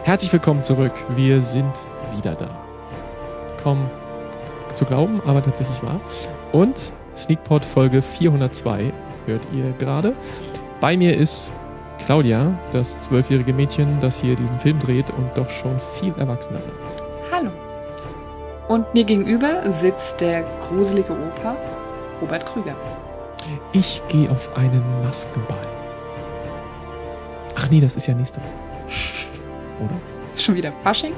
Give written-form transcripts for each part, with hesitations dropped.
Herzlich willkommen zurück. Wir sind wieder da. Kaum zu glauben, aber tatsächlich wahr. Und Sneakpot Folge 402 hört ihr gerade. Bei mir ist Claudia, das 12-jährige Mädchen, das hier diesen Film dreht und doch schon viel erwachsener wird. Hallo. Und mir gegenüber sitzt der gruselige Opa Robert Krüger. Ich gehe auf einen Maskenball. Ach nee, das ist ja nächste Woche. Oder? Ist schon wieder Fasching?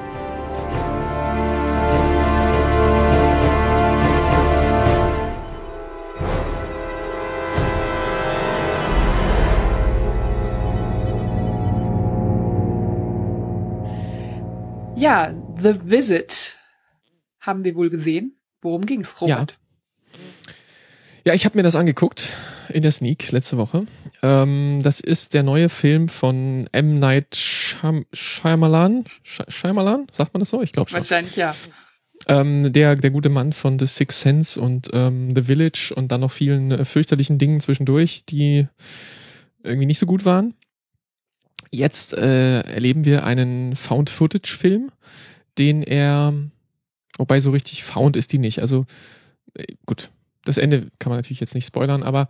Ja, The Visit haben wir wohl gesehen. Worum ging's, Robert? Ja, ich habe mir das angeguckt in der Sneak letzte Woche. Das ist der neue Film von M. Night Shyamalan. Shyamalan? Sagt man das so? Ich glaube schon. Wahrscheinlich ja. Der gute Mann von The Sixth Sense und The Village und dann noch vielen fürchterlichen Dingen zwischendurch, die irgendwie nicht so gut waren. Jetzt erleben wir einen Found-Footage-Film, den er, wobei so richtig found ist die nicht. Also gut, das Ende kann man natürlich jetzt nicht spoilern, aber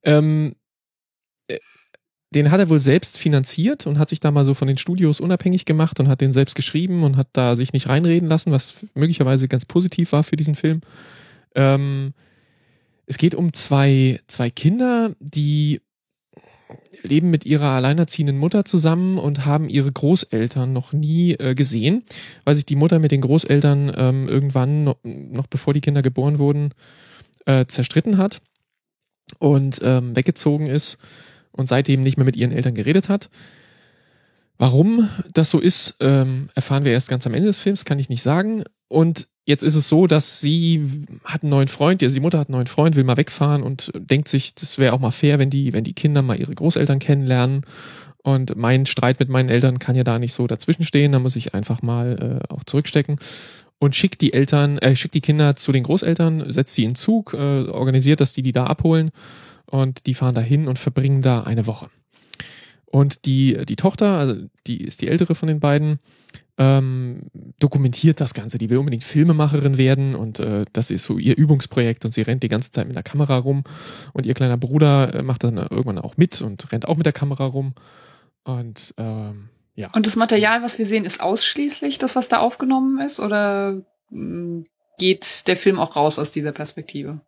den hat er wohl selbst finanziert und hat sich da mal so von den Studios unabhängig gemacht und hat den selbst geschrieben und hat da sich nicht reinreden lassen, was möglicherweise ganz positiv war für diesen Film. Es geht um zwei Kinder, die leben mit ihrer alleinerziehenden Mutter zusammen und haben ihre Großeltern noch nie gesehen, weil sich die Mutter mit den Großeltern irgendwann, noch bevor die Kinder geboren wurden, zerstritten hat und weggezogen ist und seitdem nicht mehr mit ihren Eltern geredet hat. Warum das so ist, erfahren wir erst ganz am Ende des Films, kann ich nicht sagen. Und jetzt ist es so, dass sie hat einen neuen Freund, die Mutter hat einen neuen Freund, will mal wegfahren und denkt sich, das wäre auch mal fair, wenn die Kinder mal ihre Großeltern kennenlernen. Und mein Streit mit meinen Eltern kann ja da nicht so dazwischenstehen, da muss ich einfach mal auch zurückstecken. Und schickt die Kinder zu den Großeltern, setzt sie in Zug, organisiert, dass die da abholen und die fahren da hin und verbringen da eine Woche. Und die Tochter, also die ist die ältere von den beiden, dokumentiert das Ganze. Die will unbedingt Filmemacherin werden und das ist so ihr Übungsprojekt und sie rennt die ganze Zeit mit der Kamera rum und ihr kleiner Bruder macht dann irgendwann auch mit und rennt auch mit der Kamera rum und ja. Und das Material, was wir sehen, ist ausschließlich das, was da aufgenommen ist, oder geht der Film auch raus aus dieser Perspektive?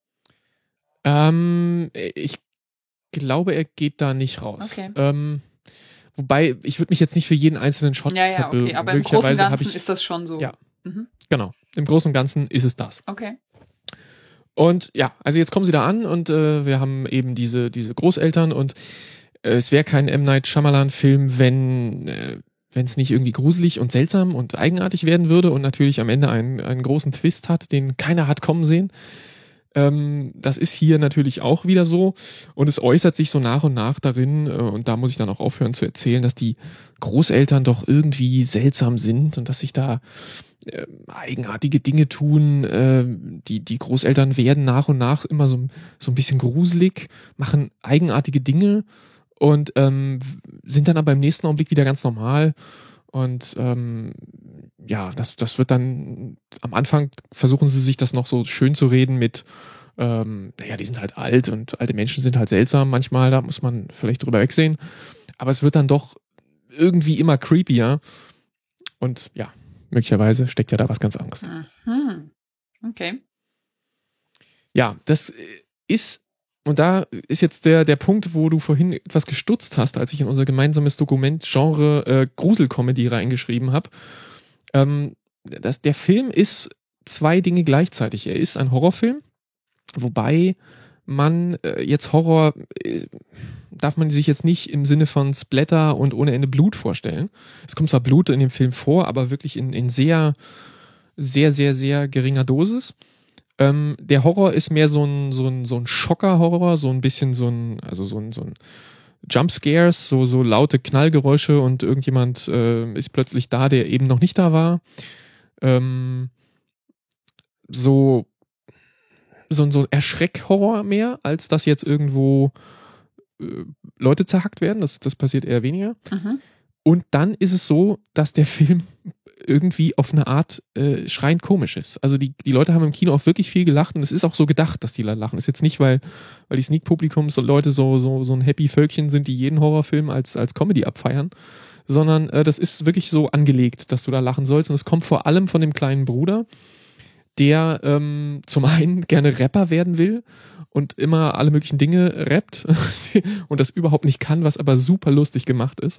Ich glaube, er geht da nicht raus. Okay. Wobei, ich würde mich jetzt nicht für jeden einzelnen Shot verbürgen. Okay, aber im Großen und Ganzen ist das schon so. Ja, genau. Im Großen und Ganzen ist es das. Okay. Und ja, also jetzt kommen sie da an und wir haben eben diese Großeltern und es wäre kein M. Night Shyamalan-Film, wenn es nicht irgendwie gruselig und seltsam und eigenartig werden würde und natürlich am Ende einen großen Twist hat, den keiner hat kommen sehen. Das ist hier natürlich auch wieder so und es äußert sich so nach und nach darin und da muss ich dann auch aufhören zu erzählen, dass die Großeltern doch irgendwie seltsam sind und dass sich da eigenartige Dinge tun. Die Großeltern werden nach und nach immer so ein bisschen gruselig, machen eigenartige Dinge und sind dann aber im nächsten Augenblick wieder ganz normal. Und ja, das wird dann am Anfang versuchen sie sich das noch so schön zu reden mit, naja, die sind halt alt und alte Menschen sind halt seltsam manchmal, da muss man vielleicht drüber wegsehen. Aber es wird dann doch irgendwie immer creepier. Und ja, möglicherweise steckt ja da was ganz anderes drin. Mhm. Okay. Ja, das ist, und da ist jetzt der Punkt, wo du vorhin etwas gestutzt hast, als ich in unser gemeinsames Dokument Genre Gruselcomedy reingeschrieben habe. Der Film ist zwei Dinge gleichzeitig. Er ist ein Horrorfilm, wobei man jetzt Horror darf man sich jetzt nicht im Sinne von Splatter und ohne Ende Blut vorstellen. Es kommt zwar Blut in dem Film vor, aber wirklich in sehr, sehr, sehr, sehr geringer Dosis. Der Horror ist mehr so ein Schocker-Horror, so ein bisschen so ein Jumpscares, so laute Knallgeräusche und irgendjemand ist plötzlich da, der eben noch nicht da war. So ein Erschreck-Horror mehr, als dass jetzt irgendwo Leute zerhackt werden. Das passiert eher weniger. Mhm. Und dann ist es so, dass der Film irgendwie auf eine Art schreiend komisch ist. Also die Leute haben im Kino auch wirklich viel gelacht und es ist auch so gedacht, dass die lachen. Ist jetzt nicht, weil die Sneak-Publikums-Leute so ein happy Völkchen sind, die jeden Horrorfilm als Comedy abfeiern, sondern das ist wirklich so angelegt, dass du da lachen sollst. Und es kommt vor allem von dem kleinen Bruder, der zum einen gerne Rapper werden will und immer alle möglichen Dinge rappt und das überhaupt nicht kann, was aber super lustig gemacht ist.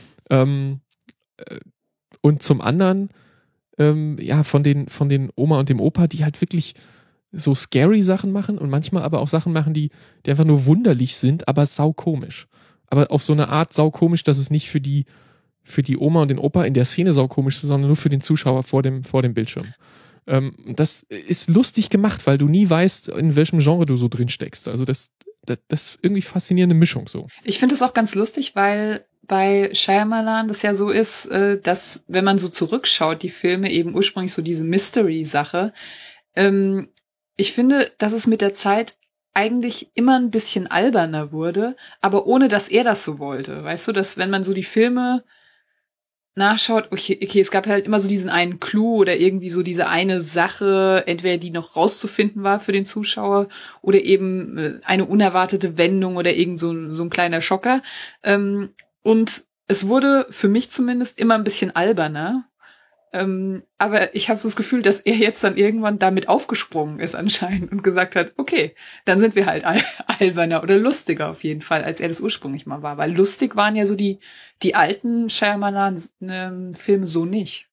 Und zum anderen, von den Oma und dem Opa, die halt wirklich so scary Sachen machen und manchmal aber auch Sachen machen, die einfach nur wunderlich sind, aber saukomisch. Aber auf so eine Art saukomisch, dass es nicht für die Oma und den Opa in der Szene saukomisch ist, sondern nur für den Zuschauer vor dem Bildschirm. Das ist lustig gemacht, weil du nie weißt, in welchem Genre du so drin steckst. Also das ist irgendwie faszinierende Mischung so. Ich finde es auch ganz lustig, weil bei Shyamalan das ja so ist, dass, wenn man so zurückschaut, die Filme eben ursprünglich so diese Mystery-Sache, ich finde, dass es mit der Zeit eigentlich immer ein bisschen alberner wurde, aber ohne, dass er das so wollte. Weißt du, dass wenn man so die Filme nachschaut, okay, es gab halt immer so diesen einen Clou oder irgendwie so diese eine Sache, entweder die noch rauszufinden war für den Zuschauer oder eben eine unerwartete Wendung oder irgend so ein kleiner Schocker. Und es wurde für mich zumindest immer ein bisschen alberner. Aber ich habe so das Gefühl, dass er jetzt dann irgendwann damit aufgesprungen ist anscheinend und gesagt hat, okay, dann sind wir halt alberner oder lustiger auf jeden Fall, als er das ursprünglich mal war. Weil lustig waren ja so die alten Shyamalan-Filme so nicht.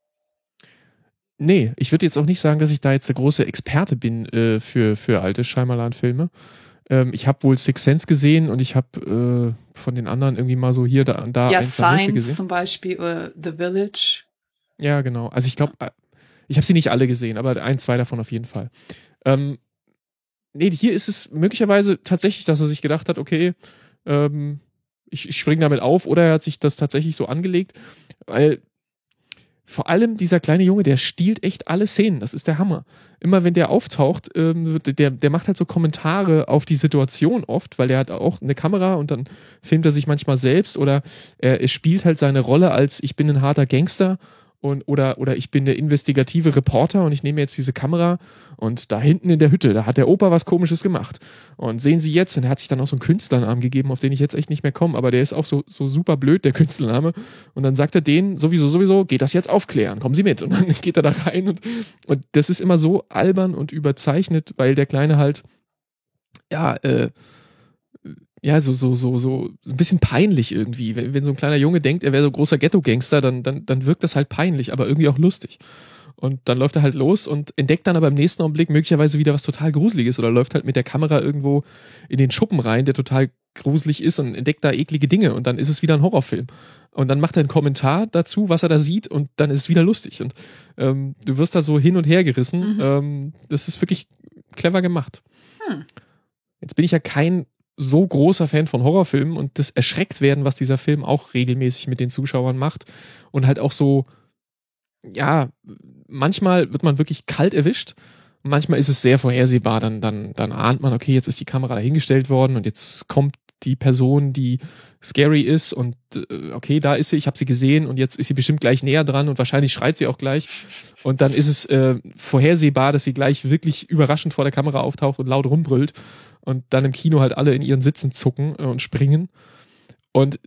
Nee, ich würde jetzt auch nicht sagen, dass ich da jetzt der große Experte bin für alte Shyamalan-Filme. Ich habe wohl Sixth Sense gesehen und ich habe von den anderen irgendwie mal so hier, da und da. Ja, Signs zum Beispiel, The Village. Ja, genau. Also ich glaube, ich habe sie nicht alle gesehen, aber 1, 2 davon auf jeden Fall. Nee, hier ist es möglicherweise tatsächlich, dass er sich gedacht hat, okay, ich springe damit auf, oder er hat sich das tatsächlich so angelegt, weil vor allem dieser kleine Junge, der stiehlt echt alle Szenen. Das ist der Hammer. Immer wenn der auftaucht, der macht halt so Kommentare auf die Situation oft, weil der hat auch eine Kamera und dann filmt er sich manchmal selbst oder er spielt halt seine Rolle als ich bin ein harter Gangster oder ich bin der investigative Reporter und ich nehme jetzt diese Kamera und da hinten in der Hütte, da hat der Opa was Komisches gemacht. Und sehen Sie jetzt, und er hat sich dann auch so einen Künstlernamen gegeben, auf den ich jetzt echt nicht mehr komme, aber der ist auch so super blöd, der Künstlername. Und dann sagt er denen, sowieso, geht das jetzt aufklären, kommen Sie mit. Und dann geht er da rein und das ist immer so albern und überzeichnet, weil der Kleine halt, so ein bisschen peinlich irgendwie. Wenn so ein kleiner Junge denkt, er wäre so ein großer Ghetto-Gangster, dann wirkt das halt peinlich, aber irgendwie auch lustig. Und dann läuft er halt los und entdeckt dann aber im nächsten Augenblick möglicherweise wieder was total Gruseliges oder läuft halt mit der Kamera irgendwo in den Schuppen rein, der total gruselig ist und entdeckt da eklige Dinge und dann ist es wieder ein Horrorfilm. Und dann macht er einen Kommentar dazu, was er da sieht und dann ist es wieder lustig. Und du wirst da so hin und her gerissen. Das ist wirklich clever gemacht. Jetzt bin ich ja kein so großer Fan von Horrorfilmen und das Erschrecktwerden, was dieser Film auch regelmäßig mit den Zuschauern macht und halt auch so, ja, manchmal wird man wirklich kalt erwischt, manchmal ist es sehr vorhersehbar, dann ahnt man, okay, jetzt ist die Kamera dahingestellt worden und jetzt kommt die Person, die scary ist und okay, da ist sie, ich habe sie gesehen und jetzt ist sie bestimmt gleich näher dran und wahrscheinlich schreit sie auch gleich und dann ist es vorhersehbar, dass sie gleich wirklich überraschend vor der Kamera auftaucht und laut rumbrüllt und dann im Kino halt alle in ihren Sitzen zucken und springen und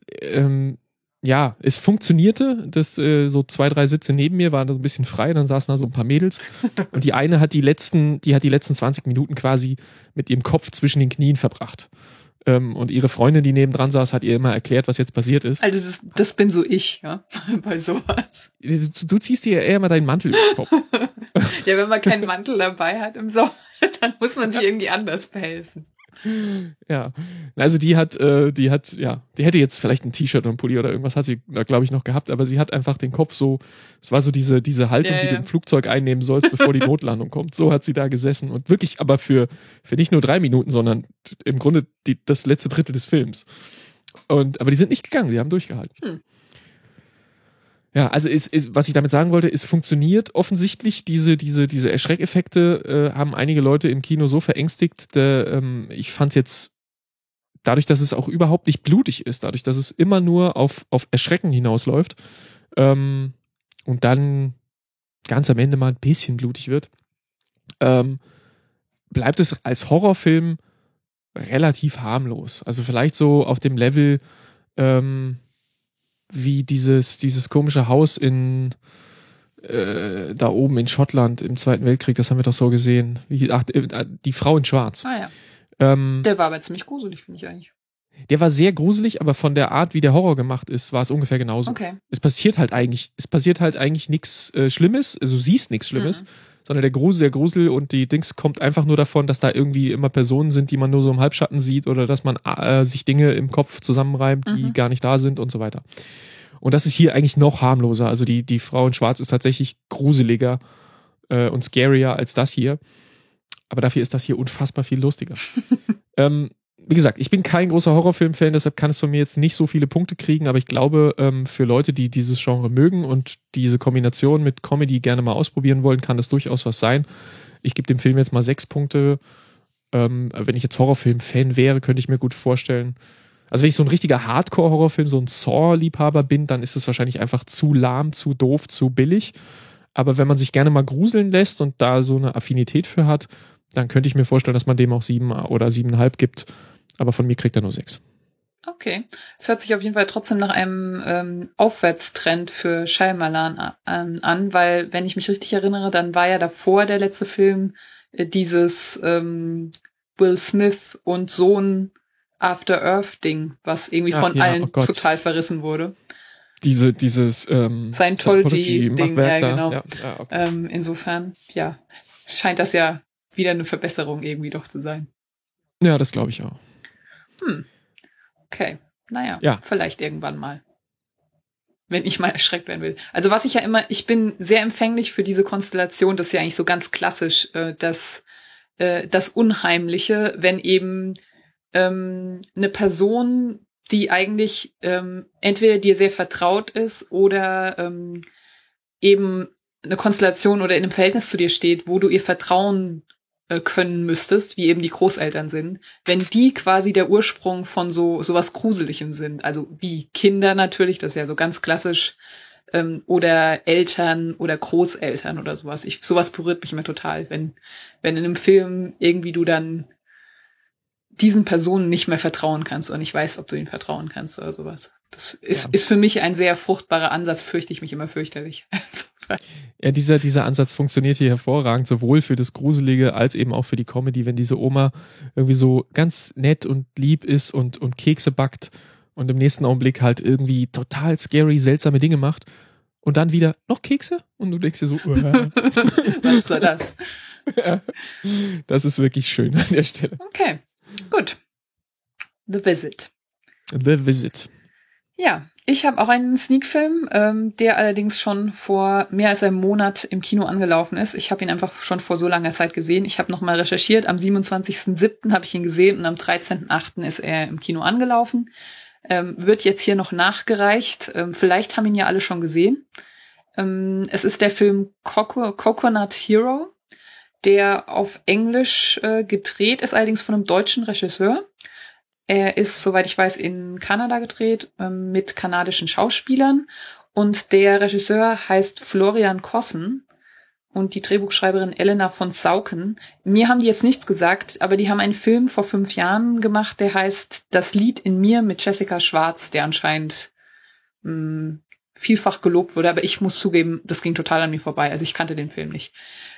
es funktionierte, dass so 2, 3 Sitze neben mir waren so ein bisschen frei, dann saßen da so ein paar Mädels und die eine hat die letzten 20 Minuten quasi mit ihrem Kopf zwischen den Knien verbracht. Und ihre Freundin, die nebendran saß, hat ihr immer erklärt, was jetzt passiert ist. Also das bin so ich, ja, bei sowas. Du ziehst dir eher mal deinen Mantel über den Kopf. Ja, wenn man keinen Mantel dabei hat im Sommer, dann muss man sich irgendwie anders behelfen. Ja, also die hätte jetzt vielleicht ein T-Shirt und ein Pulli oder irgendwas hat sie da, glaube ich, noch gehabt, aber sie hat einfach den Kopf so, es war so diese Haltung, die du im Flugzeug einnehmen sollst, bevor die Notlandung kommt. So hat sie da gesessen und wirklich aber für nicht nur 3 Minuten, sondern im Grunde das letzte Drittel des Films. Aber die sind nicht gegangen, die haben durchgehalten. Ja, also was ich damit sagen wollte, es funktioniert offensichtlich, diese Erschreckeffekte haben einige Leute im Kino so verängstigt, ich fand's jetzt dadurch, dass es auch überhaupt nicht blutig ist, dadurch, dass es immer nur auf Erschrecken hinausläuft, und dann ganz am Ende mal ein bisschen blutig wird, bleibt es als Horrorfilm relativ harmlos. Also vielleicht so auf dem Level, wie dieses komische Haus da oben in Schottland im Zweiten Weltkrieg, das haben wir doch so gesehen. Die Frau in Schwarz. Ah ja. Der war aber ziemlich gruselig, finde ich eigentlich. Der war sehr gruselig, aber von der Art, wie der Horror gemacht ist, war es ungefähr genauso. Okay. Es passiert halt eigentlich nichts Schlimmes, also du siehst nichts Schlimmes, sondern der Grusel und die Dings kommt einfach nur davon, dass da irgendwie immer Personen sind, die man nur so im Halbschatten sieht oder dass man sich Dinge im Kopf zusammenreibt, die gar nicht da sind und so weiter. Und das ist hier eigentlich noch harmloser. Also die Frau in Schwarz ist tatsächlich gruseliger und scarier als das hier. Aber dafür ist das hier unfassbar viel lustiger. Wie gesagt, ich bin kein großer Horrorfilm-Fan, deshalb kann es von mir jetzt nicht so viele Punkte kriegen, aber ich glaube, für Leute, die dieses Genre mögen und diese Kombination mit Comedy gerne mal ausprobieren wollen, kann das durchaus was sein. Ich gebe dem Film jetzt mal 6 Punkte. Wenn ich jetzt Horrorfilm-Fan wäre, könnte ich mir gut vorstellen. Also wenn ich so ein richtiger Hardcore-Horrorfilm, so ein Saw-Liebhaber bin, dann ist es wahrscheinlich einfach zu lahm, zu doof, zu billig. Aber wenn man sich gerne mal gruseln lässt und da so eine Affinität für hat, dann könnte ich mir vorstellen, dass man dem auch 7 oder 7,5 gibt. Aber von mir kriegt er nur 6. Okay. Es hört sich auf jeden Fall trotzdem nach einem Aufwärtstrend für Shyamalan an, weil, wenn ich mich richtig erinnere, dann war ja davor der letzte Film dieses Will Smith und Sohn After Earth-Ding, was irgendwie von allen total verrissen wurde. Dieses Scientology-Ding, ja, genau. Ja, okay. Insofern, ja, scheint das ja wieder eine Verbesserung irgendwie doch zu sein. Ja, das glaube ich auch. Okay, naja, vielleicht irgendwann mal. Wenn ich mal erschreckt werden will. Also was ich bin sehr empfänglich für diese Konstellation, das ist ja eigentlich so ganz klassisch, das Unheimliche, wenn eben eine Person, die eigentlich entweder dir sehr vertraut ist oder eben eine Konstellation oder in einem Verhältnis zu dir steht, wo du ihr vertrauen können müsstest, wie eben die Großeltern sind, wenn die quasi der Ursprung von sowas Gruseligem sind. Also wie Kinder natürlich, das ist ja so ganz klassisch, oder Eltern oder Großeltern oder sowas. Sowas berührt mich immer total, wenn in einem Film irgendwie du dann diesen Personen nicht mehr vertrauen kannst oder nicht weißt, ob du ihnen vertrauen kannst oder sowas. Das ist für mich ein sehr fruchtbarer Ansatz, fürchte ich mich immer fürchterlich. Ja, dieser Ansatz funktioniert hier hervorragend, sowohl für das Gruselige als eben auch für die Comedy, wenn diese Oma irgendwie so ganz nett und lieb ist und Kekse backt und im nächsten Augenblick halt irgendwie total scary, seltsame Dinge macht und dann wieder noch Kekse und du denkst dir so, was war das? Ja, das ist wirklich schön an der Stelle. Okay, gut. The Visit. The Visit. Ja, ich habe auch einen Sneak-Film, der allerdings schon vor mehr als einem Monat im Kino angelaufen ist. Ich habe ihn einfach schon vor so langer Zeit gesehen. Ich habe nochmal recherchiert. Am 27.07. habe ich ihn gesehen und am 13.08. ist er im Kino angelaufen. Wird jetzt hier noch nachgereicht. Vielleicht haben ihn ja alle schon gesehen. Es ist der Film Coconut Hero, der auf Englisch gedreht ist, allerdings von einem deutschen Regisseur. Er ist, soweit ich weiß, in Kanada gedreht, mit kanadischen Schauspielern. Und der Regisseur heißt Florian Kossen und die Drehbuchschreiberin Elena von Sauken. Mir haben die jetzt nichts gesagt, aber die haben einen Film vor 5 Jahren gemacht, der heißt Das Lied in mir mit Jessica Schwarz, der anscheinend vielfach gelobt wurde. Aber ich muss zugeben, das ging total an mir vorbei. Also ich kannte den Film nicht.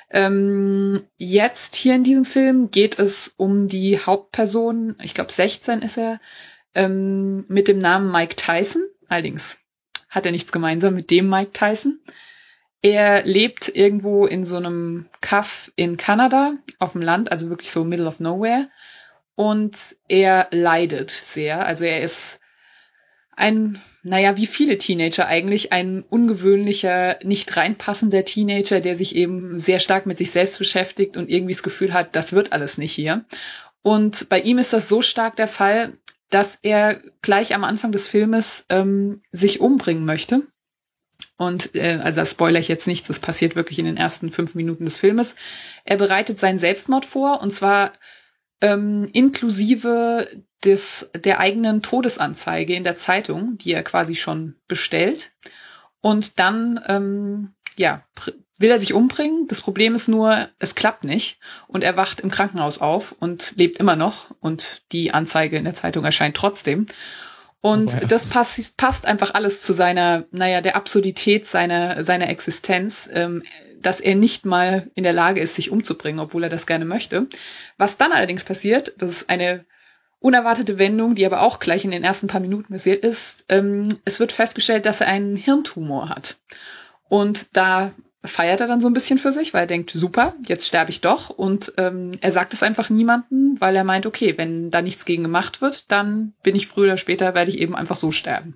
Jetzt hier in diesem Film geht es um die Hauptperson, ich glaube 16 ist er, mit dem Namen Mike Tyson. Allerdings hat er nichts gemeinsam mit dem Mike Tyson. Er lebt irgendwo in so einem Kaff in Kanada, auf dem Land, also wirklich so middle of nowhere. Und er leidet sehr. Also er ist wie viele Teenager eigentlich, ein ungewöhnlicher, nicht reinpassender Teenager, der sich eben sehr stark mit sich selbst beschäftigt und irgendwie das Gefühl hat, das wird alles nicht hier. Und bei ihm ist das so stark der Fall, dass er gleich am Anfang des Filmes sich umbringen möchte. Und also das spoilere ich jetzt nichts, das passiert wirklich in den ersten 5 Minuten des Filmes. Er bereitet seinen Selbstmord vor, und zwar inklusive der eigenen Todesanzeige in der Zeitung, die er quasi schon bestellt. Und dann, will er sich umbringen. Das Problem ist nur, es klappt nicht. Und er wacht im Krankenhaus auf und lebt immer noch. Und die Anzeige in der Zeitung erscheint trotzdem. Und das passt einfach alles zu der Absurdität seiner Existenz, dass er nicht mal in der Lage ist, sich umzubringen, obwohl er das gerne möchte. Was dann allerdings passiert, das ist eine unerwartete Wendung, die aber auch gleich in den ersten paar Minuten passiert ist. Es wird festgestellt, dass er einen Hirntumor hat. Und da feiert er dann so ein bisschen für sich, weil er denkt, super, jetzt sterbe ich doch. Und er sagt es einfach niemandem, weil er meint, okay, wenn da nichts gegen gemacht wird, dann bin ich früher oder später, werde ich eben einfach so sterben.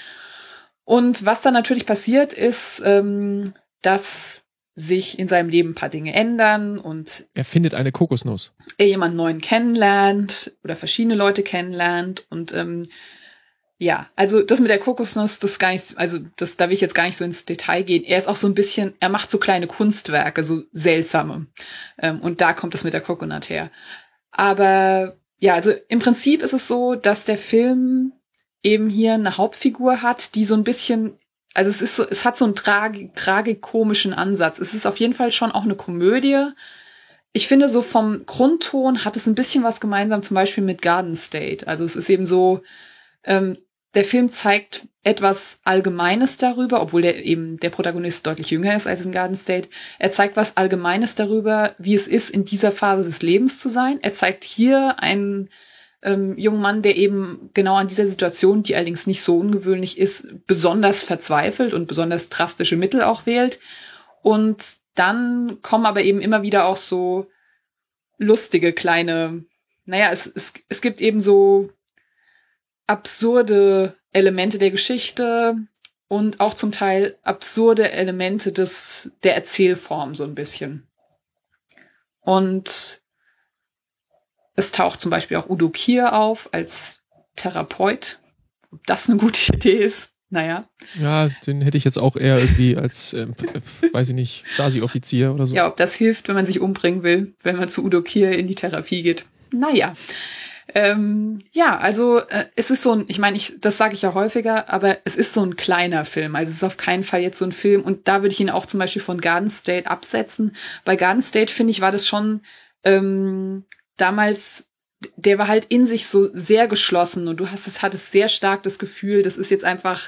Und was dann natürlich passiert, ist, dass sich in seinem Leben ein paar Dinge ändern und er findet eine Kokosnuss. Er jemanden neuen kennenlernt oder verschiedene Leute kennenlernt und also das mit der Kokosnuss, da will ich jetzt gar nicht so ins Detail gehen. Er ist auch so ein bisschen, er macht so kleine Kunstwerke, so seltsame. Und da kommt es mit der Coconut her. Aber ja, also im Prinzip ist es so, dass der Film eben hier eine Hauptfigur hat, die so ein bisschen, also es hat so einen tragikomischen Ansatz. Es ist auf jeden Fall schon auch eine Komödie. Ich finde, so vom Grundton hat es ein bisschen was gemeinsam, zum Beispiel mit Garden State. Also es ist eben so, der Film zeigt etwas Allgemeines darüber, obwohl der Protagonist deutlich jünger ist als in Garden State. Er zeigt was Allgemeines darüber, wie es ist, in dieser Phase des Lebens zu sein. Er zeigt hier einen jungen Mann, der eben genau an dieser Situation, die allerdings nicht so ungewöhnlich ist, besonders verzweifelt und besonders drastische Mittel auch wählt. Und dann kommen aber eben immer wieder auch so lustige kleine, es gibt eben so absurde Elemente der Geschichte und auch zum Teil absurde Elemente der Erzählform so ein bisschen. Und es taucht zum Beispiel auch Udo Kier auf als Therapeut. Ob das eine gute Idee ist? Naja. Ja, den hätte ich jetzt auch eher irgendwie als, weiß ich nicht, Stasi-Offizier oder so. Ja, ob das hilft, wenn man sich umbringen will, wenn man zu Udo Kier in die Therapie geht. Naja. Es ist so ein, das sage ich ja häufiger, aber es ist so ein kleiner Film. Also es ist auf keinen Fall jetzt so ein Film. Und da würde ich ihn auch zum Beispiel von Garden State absetzen. Bei Garden State, finde ich, war das schon damals, der war halt in sich so sehr geschlossen und hattest sehr stark das Gefühl, das ist jetzt einfach,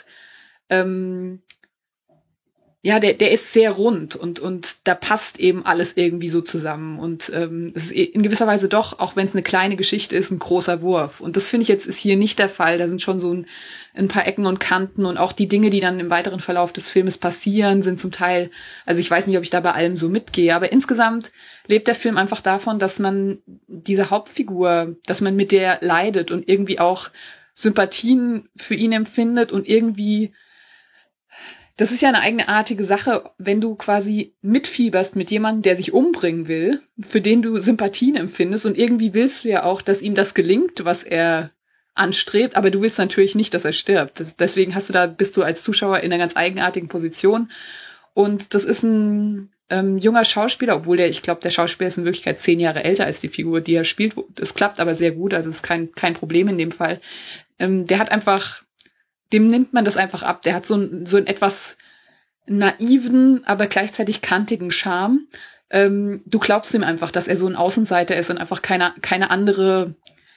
der ist sehr rund und da passt eben alles irgendwie so zusammen und es ist in gewisser Weise doch, auch wenn es eine kleine Geschichte ist, ein großer Wurf. Und das finde ich jetzt ist hier nicht der Fall. Da sind schon so ein paar Ecken und Kanten und auch die Dinge, die dann im weiteren Verlauf des Filmes passieren, sind zum Teil, also ich weiß nicht, ob ich da bei allem so mitgehe, aber insgesamt lebt der Film einfach davon, dass man diese Hauptfigur, dass man mit der leidet und irgendwie auch Sympathien für ihn empfindet und irgendwie, das ist ja eine eigenartige Sache, wenn du quasi mitfieberst mit jemandem, der sich umbringen will, für den du Sympathien empfindest und irgendwie willst du ja auch, dass ihm das gelingt, was er anstrebt, aber du willst natürlich nicht, dass er stirbt. Deswegen bist du als Zuschauer in einer ganz eigenartigen Position. Und das ist ein junger Schauspieler, obwohl ich glaube, der Schauspieler ist in Wirklichkeit 10 Jahre älter als die Figur, die er spielt. Es klappt aber sehr gut, also es ist kein Problem in dem Fall. Der hat einfach, dem nimmt man das einfach ab. Der hat so einen etwas naiven, aber gleichzeitig kantigen Charme. Du glaubst ihm einfach, dass er so ein Außenseiter ist und einfach keine andere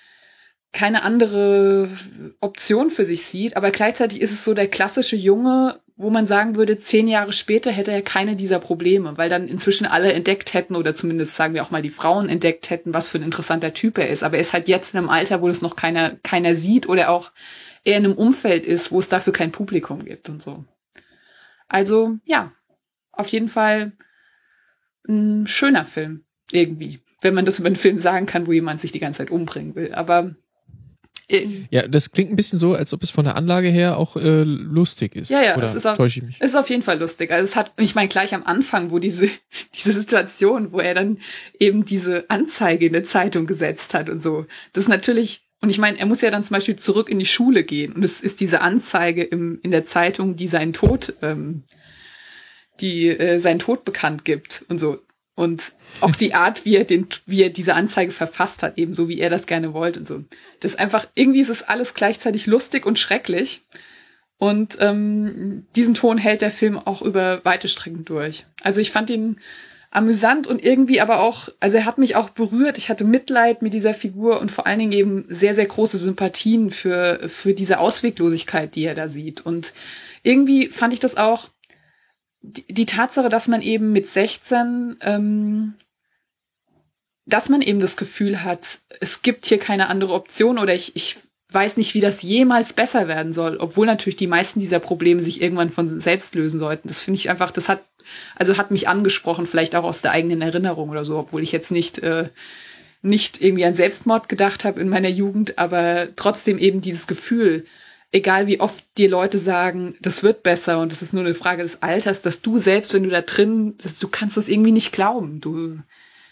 Option für sich sieht, aber gleichzeitig ist es so der klassische Junge, wo man sagen würde, 10 Jahre später hätte er keine dieser Probleme, weil dann inzwischen alle entdeckt hätten oder zumindest sagen wir auch mal die Frauen entdeckt hätten, was für ein interessanter Typ er ist. Aber er ist halt jetzt in einem Alter, wo das noch keiner sieht oder auch eher in einem Umfeld ist, wo es dafür kein Publikum gibt und so. Also ja, auf jeden Fall ein schöner Film irgendwie, wenn man das über einen Film sagen kann, wo jemand sich die ganze Zeit umbringen will. Aber ja, das klingt ein bisschen so, als ob es von der Anlage her auch lustig ist. Ja, oder täusche ich mich? Es ist auf jeden Fall lustig. Also gleich am Anfang, wo diese Situation, wo er dann eben diese Anzeige in der Zeitung gesetzt hat und so, das ist natürlich, und ich meine, er muss ja dann zum Beispiel zurück in die Schule gehen und es ist diese Anzeige in der Zeitung, die seinen Tod bekannt gibt und so. Und auch die Art, wie er diese Anzeige verfasst hat, eben so, wie er das gerne wollte und so. Das ist einfach, irgendwie ist es alles gleichzeitig lustig und schrecklich. Und diesen Ton hält der Film auch über weite Strecken durch. Also ich fand ihn amüsant und irgendwie aber auch, also er hat mich auch berührt. Ich hatte Mitleid mit dieser Figur und vor allen Dingen eben sehr, sehr große Sympathien für diese Ausweglosigkeit, die er da sieht. Und irgendwie fand ich das auch, die Tatsache, dass man eben mit 16, dass man eben das Gefühl hat, es gibt hier keine andere Option oder ich weiß nicht, wie das jemals besser werden soll, obwohl natürlich die meisten dieser Probleme sich irgendwann von selbst lösen sollten. Das finde ich einfach, das hat mich angesprochen, vielleicht auch aus der eigenen Erinnerung oder so, obwohl ich jetzt nicht irgendwie an Selbstmord gedacht habe in meiner Jugend, aber trotzdem eben dieses Gefühl, egal wie oft dir Leute sagen, das wird besser und es ist nur eine Frage des Alters, dass du selbst, wenn du da drin, du kannst das irgendwie nicht glauben. Du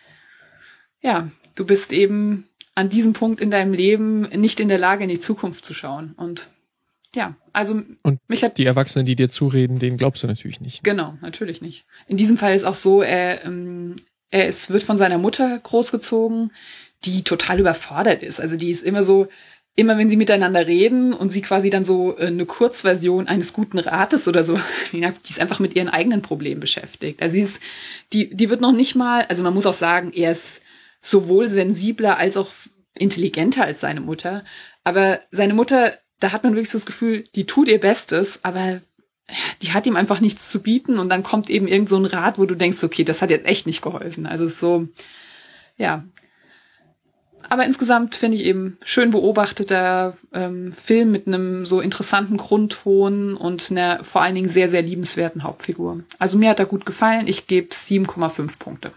bist eben an diesem Punkt in deinem Leben nicht in der Lage, in die Zukunft zu schauen. Und ja, also und die Erwachsenen, die dir zureden, denen glaubst du natürlich nicht. Genau, natürlich nicht. In diesem Fall ist auch so, wird von seiner Mutter großgezogen, die total überfordert ist. Also die ist immer wenn sie miteinander reden und sie quasi dann so eine Kurzversion eines guten Rates oder so, die ist einfach mit ihren eigenen Problemen beschäftigt. Also die wird noch nicht mal, also man muss auch sagen, er ist sowohl sensibler als auch intelligenter als seine Mutter. Aber seine Mutter, da hat man wirklich so das Gefühl, die tut ihr Bestes, aber die hat ihm einfach nichts zu bieten und dann kommt eben irgend so ein Rat, wo du denkst, okay, das hat jetzt echt nicht geholfen. Also es ist so, ja. Aber insgesamt finde ich eben schön beobachteter Film mit einem so interessanten Grundton und einer vor allen Dingen sehr, sehr liebenswerten Hauptfigur. Also mir hat er gut gefallen. Ich gebe 7,5 Punkte.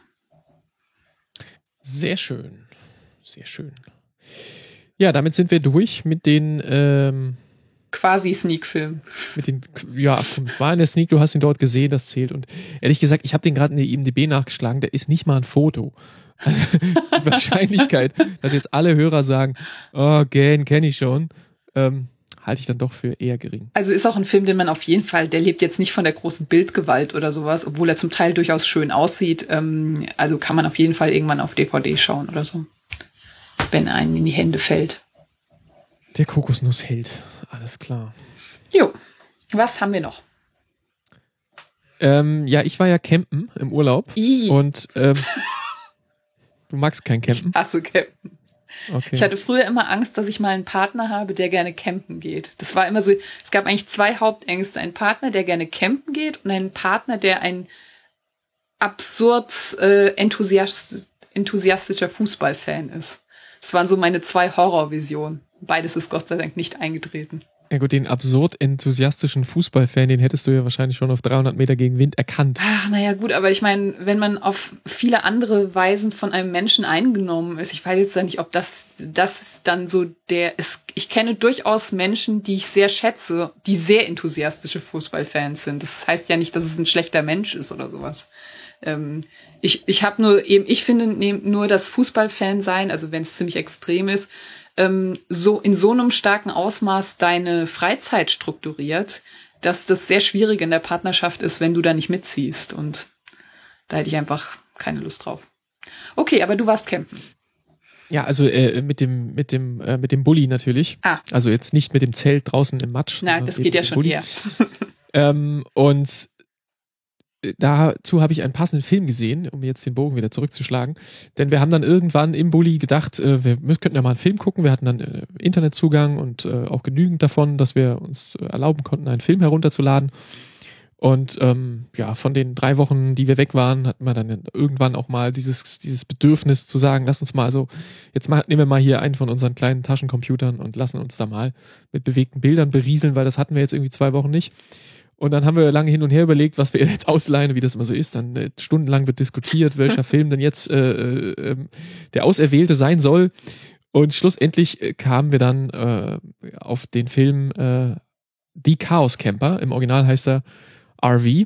Sehr schön. Sehr schön. Ja, damit sind wir durch mit den quasi Sneak-Film. Es war in der Sneak, du hast ihn dort gesehen, das zählt. Und ehrlich gesagt, ich habe den gerade in der IMDb nachgeschlagen, der ist nicht mal ein Foto. Also die Wahrscheinlichkeit, dass jetzt alle Hörer sagen, oh, Gan kenne ich schon, halte ich dann doch für eher gering. Also ist auch ein Film, den man auf jeden Fall, der lebt jetzt nicht von der großen Bildgewalt oder sowas, obwohl er zum Teil durchaus schön aussieht. Also kann man auf jeden Fall irgendwann auf DVD schauen oder so, wenn einem in die Hände fällt. Der Kokosnussheld, alles klar. Jo, was haben wir noch? Ich war ja campen im Urlaub. Und du magst kein Campen? Ich hasse Campen. Okay. Ich hatte früher immer Angst, dass ich mal einen Partner habe, der gerne campen geht. Das war immer so, es gab eigentlich 2 Hauptängste. Einen Partner, der gerne campen geht und einen Partner, der ein absurd enthusiastischer Fußballfan ist. Das waren so meine 2 Horrorvisionen. Beides ist Gott sei Dank nicht eingetreten. Ja gut, den absurd enthusiastischen Fußballfan, den hättest du ja wahrscheinlich schon auf 300 Meter gegen Wind erkannt. Ach, naja, gut, aber ich meine, wenn man auf viele andere Weisen von einem Menschen eingenommen ist, ich weiß jetzt nicht, ob das dann so ich kenne durchaus Menschen, die ich sehr schätze, die sehr enthusiastische Fußballfans sind. Das heißt ja nicht, dass es ein schlechter Mensch ist oder sowas. Ich finde nur das Fußballfan sein, also wenn es ziemlich extrem ist, so in so einem starken Ausmaß deine Freizeit strukturiert, dass das sehr schwierig in der Partnerschaft ist, wenn du da nicht mitziehst. Und da hätte ich einfach keine Lust drauf. Okay, aber du warst campen. Ja, also mit dem Bulli natürlich. Also jetzt nicht mit dem Zelt draußen im Matsch. Na, das geht ja schon eher. Und dazu habe ich einen passenden Film gesehen, um jetzt den Bogen wieder zurückzuschlagen. Denn wir haben dann irgendwann im Bulli gedacht, wir könnten ja mal einen Film gucken. Wir hatten dann Internetzugang und auch genügend davon, dass wir uns erlauben konnten, einen Film herunterzuladen. Und von den 3 Wochen, die wir weg waren, hatten wir dann irgendwann auch mal dieses Bedürfnis zu sagen, lass uns mal, also jetzt nehmen wir mal hier einen von unseren kleinen Taschencomputern und lassen uns da mal mit bewegten Bildern berieseln, weil das hatten wir jetzt irgendwie 2 Wochen nicht. Und dann haben wir lange hin und her überlegt, was wir jetzt ausleihen, wie das immer so ist. Dann stundenlang wird diskutiert, welcher Film denn jetzt der Auserwählte sein soll. Und schlussendlich kamen wir dann auf den Film The Chaos Camper. Im Original heißt er RV.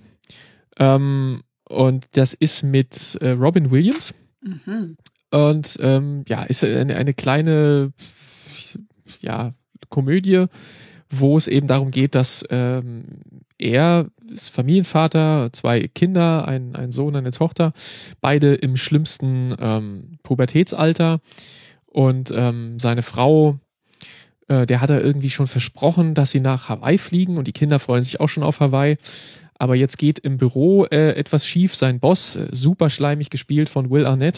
Und das ist mit Robin Williams. Mhm. Und ist eine kleine Komödie, wo es eben darum geht, dass er ist Familienvater, 2 Kinder, ein Sohn, eine Tochter, beide im schlimmsten Pubertätsalter. Und seine Frau, der hat er irgendwie schon versprochen, dass sie nach Hawaii fliegen und die Kinder freuen sich auch schon auf Hawaii. Aber jetzt geht im Büro etwas schief. Sein Boss, super schleimig gespielt von Will Arnett,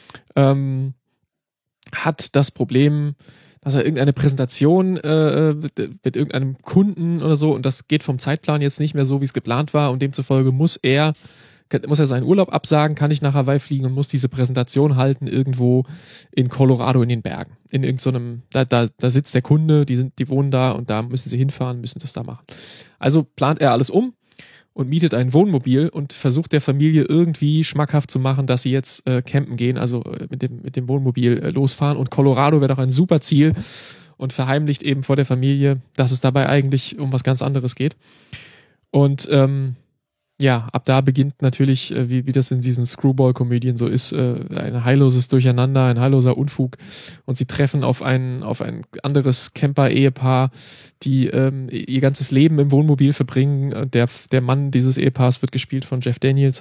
hat das Problem, dass er irgendeine Präsentation mit irgendeinem Kunden oder so, und das geht vom Zeitplan jetzt nicht mehr so, wie es geplant war, und demzufolge muss er seinen Urlaub absagen, kann nicht nach Hawaii fliegen und muss diese Präsentation halten irgendwo in Colorado in den Bergen. In irgendeinem, da sitzt der Kunde, die wohnen da und da müssen sie hinfahren, müssen das da machen. Also plant er alles um und mietet ein Wohnmobil und versucht der Familie irgendwie schmackhaft zu machen, dass sie jetzt campen gehen, also mit dem Wohnmobil losfahren. Und Colorado wäre doch ein super Ziel, und verheimlicht eben vor der Familie, dass es dabei eigentlich um was ganz anderes geht. Und ja, ab da beginnt natürlich, wie das in diesen Screwball-Komödien so ist, ein heilloses Durcheinander, ein heilloser Unfug. Und sie treffen auf ein anderes Camper-Ehepaar, die ihr ganzes Leben im Wohnmobil verbringen. Der Mann dieses Ehepaars wird gespielt von Jeff Daniels.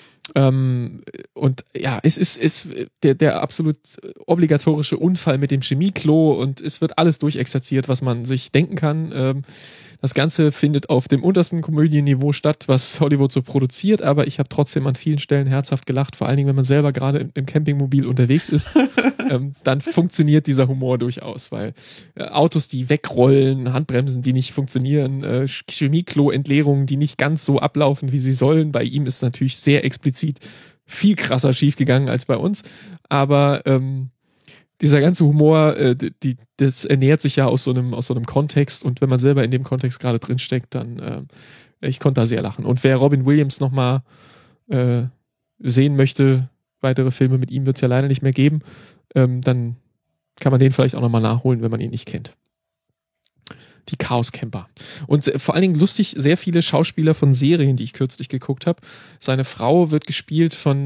Und ja, es ist der absolut obligatorische Unfall mit dem Chemieklo, und es wird alles durchexerziert, was man sich denken kann. Das Ganze findet auf dem untersten Komödienniveau statt, was Hollywood so produziert, aber ich habe trotzdem an vielen Stellen herzhaft gelacht, vor allen Dingen, wenn man selber gerade im Campingmobil unterwegs ist. Dann funktioniert dieser Humor durchaus, weil Autos, die wegrollen, Handbremsen, die nicht funktionieren, Chemieklo-Entleerungen, die nicht ganz so ablaufen, wie sie sollen. Bei ihm ist natürlich sehr explizit viel krasser schiefgegangen als bei uns, aber dieser ganze Humor, das ernährt sich ja aus so einem Kontext, und wenn man selber in dem Kontext gerade drin steckt, dann ich konnte da sehr lachen. Und wer Robin Williams nochmal sehen möchte, weitere Filme mit ihm wird es ja leider nicht mehr geben, dann kann man den vielleicht auch nochmal nachholen, wenn man ihn nicht kennt. Die Chaos Camper. Und vor allen Dingen lustig, sehr viele Schauspieler von Serien, die ich kürzlich geguckt habe. Seine Frau wird gespielt von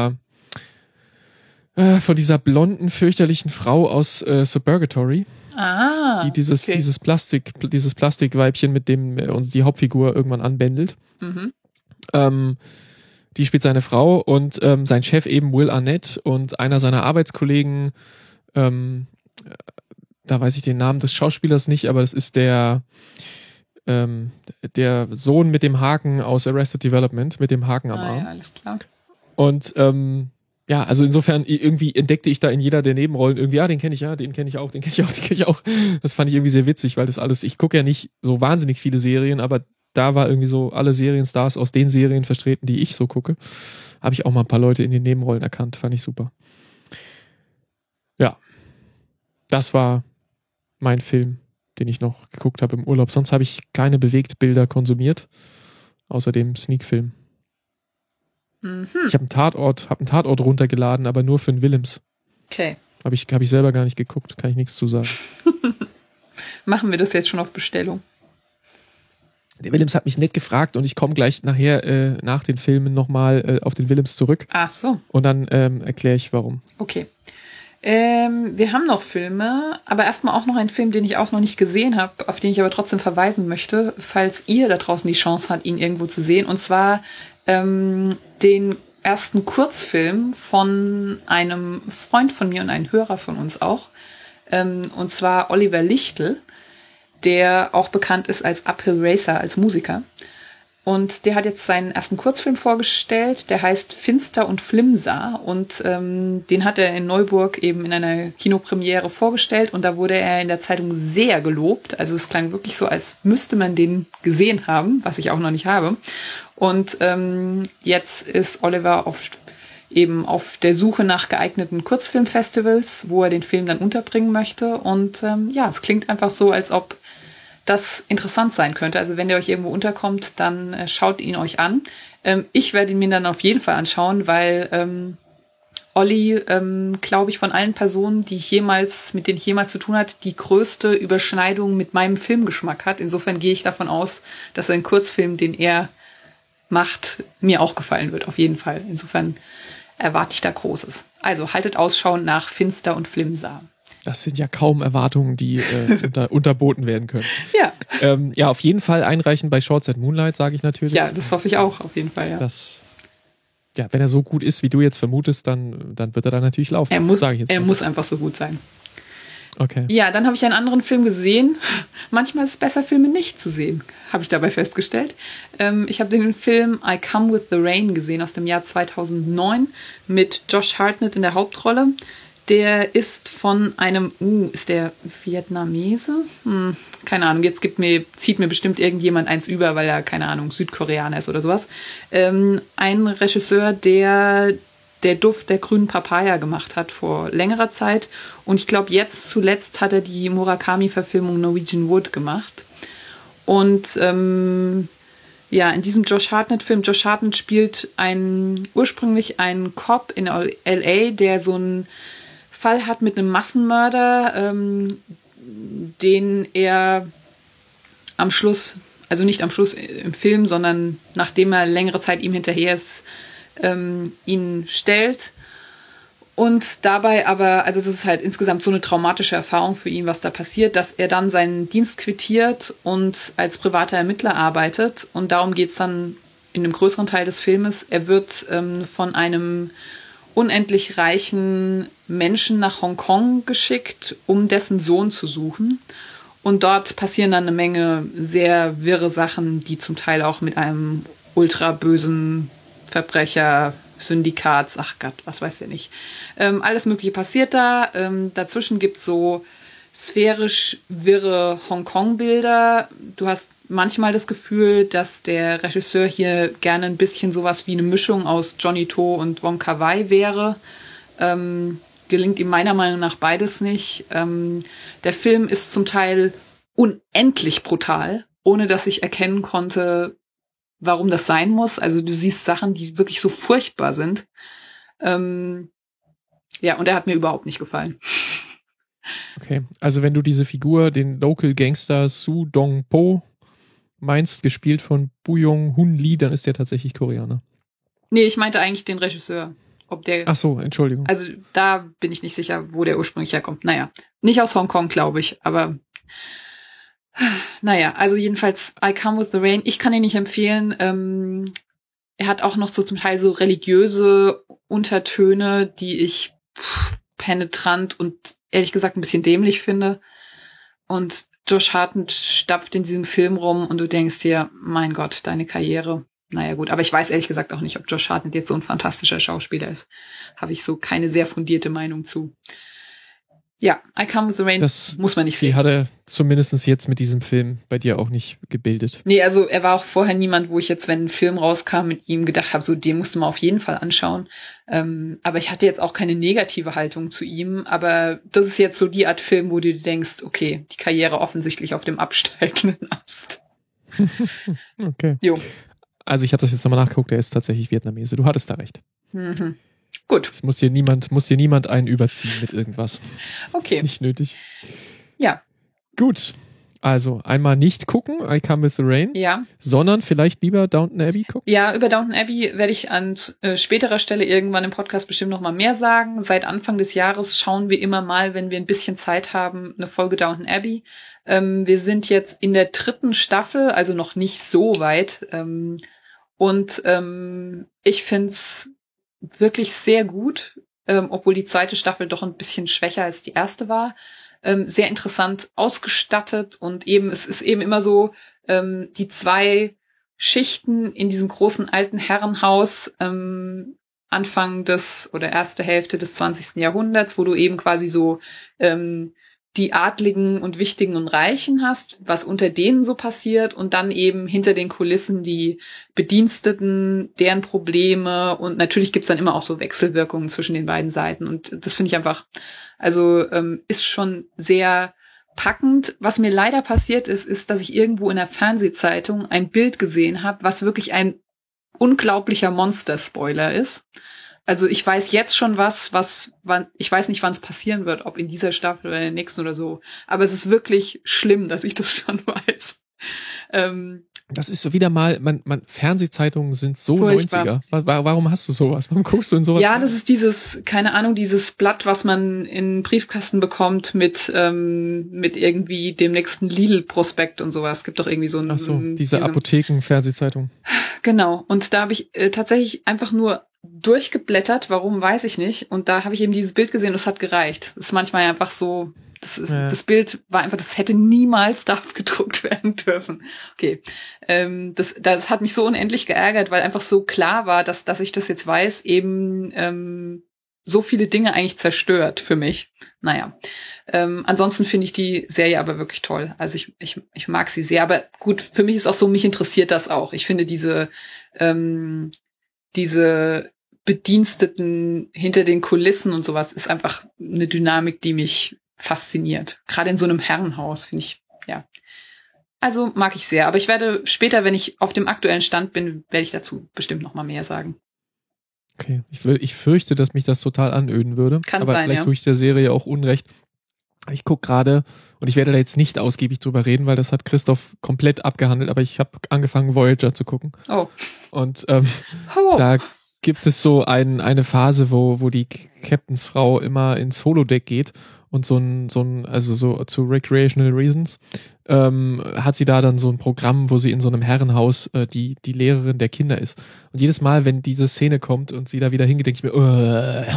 dieser blonden, fürchterlichen Frau aus Suburgatory. Die dieses Plastikweibchen, mit dem uns die Hauptfigur irgendwann anbändelt. Mhm. Die spielt seine Frau, und sein Chef eben Will Arnett, und einer seiner Arbeitskollegen, da weiß ich den Namen des Schauspielers nicht, aber das ist der Sohn mit dem Haken aus Arrested Development, mit dem Haken am Arm. Ja, alles klar. Und ja, also insofern irgendwie entdeckte ich da in jeder der Nebenrollen irgendwie, den kenne ich ja, den kenne ich auch, den kenne ich auch, den kenne ich auch. Das fand ich irgendwie sehr witzig, weil das alles, ich gucke ja nicht so wahnsinnig viele Serien, aber da war irgendwie so alle Serienstars aus den Serien vertreten, die ich so gucke. Habe ich auch mal ein paar Leute in den Nebenrollen erkannt, fand ich super. Ja, das war mein Film, den ich noch geguckt habe im Urlaub. Sonst habe ich keine Bewegtbilder konsumiert, außer dem Sneak-Film. Ich habe einen Tatort runtergeladen, aber nur für den Willems. Okay. Hab ich selber gar nicht geguckt, kann ich nichts zu sagen. Machen wir das jetzt schon auf Bestellung? Der Willems hat mich nett gefragt, und ich komme gleich nachher nach den Filmen nochmal auf den Willems zurück. Ach so. Und dann erkläre ich, warum. Okay. Wir haben noch Filme, aber erstmal auch noch einen Film, den ich auch noch nicht gesehen habe, auf den ich aber trotzdem verweisen möchte, falls ihr da draußen die Chance habt, ihn irgendwo zu sehen. Und zwar den ersten Kurzfilm von einem Freund von mir und einem Hörer von uns auch. Und zwar Oliver Lichtl, der auch bekannt ist als Uphill Racer, als Musiker. Und der hat jetzt seinen ersten Kurzfilm vorgestellt, der heißt Finster und Flimser, und den hat er in Neuburg eben in einer Kinopremiere vorgestellt, und da wurde er in der Zeitung sehr gelobt. Also es klang wirklich so, als müsste man den gesehen haben, was ich auch noch nicht habe. Und jetzt ist Oliver auf der Suche nach geeigneten Kurzfilmfestivals, wo er den Film dann unterbringen möchte. Und ja, es klingt einfach so, als ob das interessant sein könnte. Also wenn der euch irgendwo unterkommt, dann schaut ihn euch an. Ich werde ihn mir dann auf jeden Fall anschauen, weil Olli, glaube ich, von allen Personen, mit denen ich jemals zu tun hatte, die größte Überschneidung mit meinem Filmgeschmack hat. Insofern gehe ich davon aus, dass ein Kurzfilm, den er macht, mir auch gefallen wird, auf jeden Fall. Insofern erwarte ich da Großes. Also haltet Ausschau nach Finster und Flimser. Das sind ja kaum Erwartungen, die unterboten werden können. Ja. Ja, auf jeden Fall einreichen bei Shorts at Moonlight, sage ich natürlich. Ja, das hoffe ich auch, auf jeden Fall, ja. Ja, wenn er so gut ist, wie du jetzt vermutest, dann wird er da natürlich laufen. Er muss so. Einfach so gut sein. Okay. Ja, dann habe ich einen anderen Film gesehen. Manchmal ist es besser, Filme nicht zu sehen, habe ich dabei festgestellt. Ich habe den Film I Come With the Rain gesehen aus dem Jahr 2009 mit Josh Hartnett in der Hauptrolle. Der ist von einem, ist der Vietnamese? Keine Ahnung, jetzt zieht mir bestimmt irgendjemand eins über, weil er, keine Ahnung, Südkoreaner ist oder sowas. Ein Regisseur, der Duft der grünen Papaya gemacht hat vor längerer Zeit. Und ich glaube, jetzt zuletzt hat er die Murakami-Verfilmung Norwegian Wood gemacht. Und ja, in diesem Josh Hartnett-Film, Josh Hartnett spielt ursprünglich einen Cop in L.A., der so einen Fall hat mit einem Massenmörder, den er am Schluss, also nicht am Schluss im Film, sondern nachdem er längere Zeit ihm hinterher ist, ihn stellt. Und dabei aber, also das ist halt insgesamt so eine traumatische Erfahrung für ihn, was da passiert, dass er dann seinen Dienst quittiert und als privater Ermittler arbeitet. Und darum geht's dann in einem größeren Teil des Filmes. Er wird von einem unendlich reichen Menschen nach Hongkong geschickt, um dessen Sohn zu suchen. Und dort passieren dann eine Menge sehr wirre Sachen, die zum Teil auch mit einem ultra bösen Verbrecher, Syndikats, ach Gott, was weiß ich nicht. Alles Mögliche passiert da. Dazwischen gibt's so sphärisch wirre Hongkong-Bilder. Du hast manchmal das Gefühl, dass der Regisseur hier gerne ein bisschen sowas wie eine Mischung aus Johnny To und Wong Kar-wai wäre. Gelingt ihm meiner Meinung nach beides nicht. Der Film ist zum Teil unendlich brutal, ohne dass ich erkennen konnte, warum das sein muss. Also du siehst Sachen, die wirklich so furchtbar sind. Ja, und er hat mir überhaupt nicht gefallen. Okay, also wenn du diese Figur, den Local Gangster Su Dong-po, meinst, gespielt von Boo-young-hun Lee, dann ist der tatsächlich Koreaner. Nee, ich meinte eigentlich den Regisseur. Ach so, Entschuldigung. Also da bin ich nicht sicher, wo der ursprünglich herkommt. Naja, nicht aus Hongkong, glaube ich, aber naja, also jedenfalls I Come With the Rain. Ich kann ihn nicht empfehlen. Er hat auch noch so zum Teil so religiöse Untertöne, die ich penetrant und ehrlich gesagt ein bisschen dämlich finde. Und Josh Hartnett stapft in diesem Film rum und du denkst dir, mein Gott, deine Karriere. Naja gut, aber ich weiß ehrlich gesagt auch nicht, ob Josh Hartnett jetzt so ein fantastischer Schauspieler ist. Habe ich so keine sehr fundierte Meinung zu. Ja, I Come With the Rain muss man nicht sehen. Die hat er zumindest jetzt mit diesem Film bei dir auch nicht gebildet. Nee, also er war auch vorher niemand, wo ich jetzt, wenn ein Film rauskam, mit ihm gedacht habe, so den musst du mal auf jeden Fall anschauen. Aber ich hatte jetzt auch keine negative Haltung zu ihm. Aber das ist jetzt so die Art Film, wo du dir denkst, okay, die Karriere offensichtlich auf dem absteigenden Ast. Okay. Jo. Also ich habe das jetzt nochmal nachgeguckt, der ist tatsächlich Vietnamese. Du hattest da recht. Mhm. Gut. Es muss dir niemand einen überziehen mit irgendwas. Okay. Ist nicht nötig. Ja. Gut. Also einmal nicht gucken, I Come With the Rain. Ja. Sondern vielleicht lieber Downton Abbey gucken. Ja, über Downton Abbey werde ich an späterer Stelle irgendwann im Podcast bestimmt noch mal mehr sagen. Seit Anfang des Jahres schauen wir immer mal, wenn wir ein bisschen Zeit haben, eine Folge Downton Abbey. Wir sind jetzt in der 3. Staffel, also noch nicht so weit. Und ich find's wirklich sehr gut, obwohl die 2. Staffel doch ein bisschen schwächer als die 1. war. Sehr interessant ausgestattet und eben, es ist eben immer so, die 2 Schichten in diesem großen alten Herrenhaus, Anfang oder erste Hälfte des 20. Jahrhunderts, wo du eben quasi so, die Adligen und Wichtigen und Reichen hast, was unter denen so passiert und dann eben hinter den Kulissen die Bediensteten, deren Probleme und natürlich gibt's dann immer auch so Wechselwirkungen zwischen den beiden Seiten und das finde ich einfach, also ist schon sehr packend. Was mir leider passiert ist, dass ich irgendwo in der Fernsehzeitung ein Bild gesehen habe, was wirklich ein unglaublicher Monster-Spoiler ist. Also ich weiß jetzt schon wann, ich weiß nicht, wann es passieren wird, ob in dieser Staffel oder in der nächsten oder so. Aber es ist wirklich schlimm, dass ich das schon weiß. Das ist so wieder mal, Fernsehzeitungen sind so Furchtbar. 90er. Warum hast du sowas? Warum guckst du in sowas? Ja, das ist dieses, keine Ahnung, dieses Blatt, was man in Briefkasten bekommt mit irgendwie dem nächsten Lidl-Prospekt und sowas. Es gibt doch irgendwie so ein... Ach so, diese Apotheken-Fernsehzeitung. Genau. Und da habe ich tatsächlich einfach nur durchgeblättert. Warum, weiß ich nicht. Und da habe ich eben dieses Bild gesehen und es hat gereicht. Das ist manchmal einfach so... Das Bild war einfach, das hätte niemals da gedruckt werden dürfen. Okay. Das hat mich so unendlich geärgert, weil einfach so klar war, dass ich das jetzt weiß, eben so viele Dinge eigentlich zerstört für mich. Naja. Ansonsten finde ich die Serie aber wirklich toll. Also ich mag sie sehr. Aber gut, für mich ist auch so, mich interessiert das auch. Ich finde diese Bediensteten hinter den Kulissen und sowas ist einfach eine Dynamik, die mich fasziniert. Gerade in so einem Herrenhaus, finde ich, ja. Also mag ich sehr. Aber ich werde später, wenn ich auf dem aktuellen Stand bin, werde ich dazu bestimmt noch mal mehr sagen. Okay. Ich fürchte, dass mich das total anöden würde. Kann aber sein, vielleicht ja. tue ich der Serie auch Unrecht. Ich gucke gerade, und ich werde da jetzt nicht ausgiebig drüber reden, weil das hat Christoph komplett abgehandelt, aber ich habe angefangen, Voyager zu gucken. Oh. Und da gibt es so eine Phase, wo die Captainsfrau immer ins Holodeck geht und also so zu recreational reasons, hat sie da dann so ein Programm, wo sie in so einem Herrenhaus die Lehrerin der Kinder ist. Und jedes Mal, wenn diese Szene kommt und sie da wieder hingeht, denke ich mir,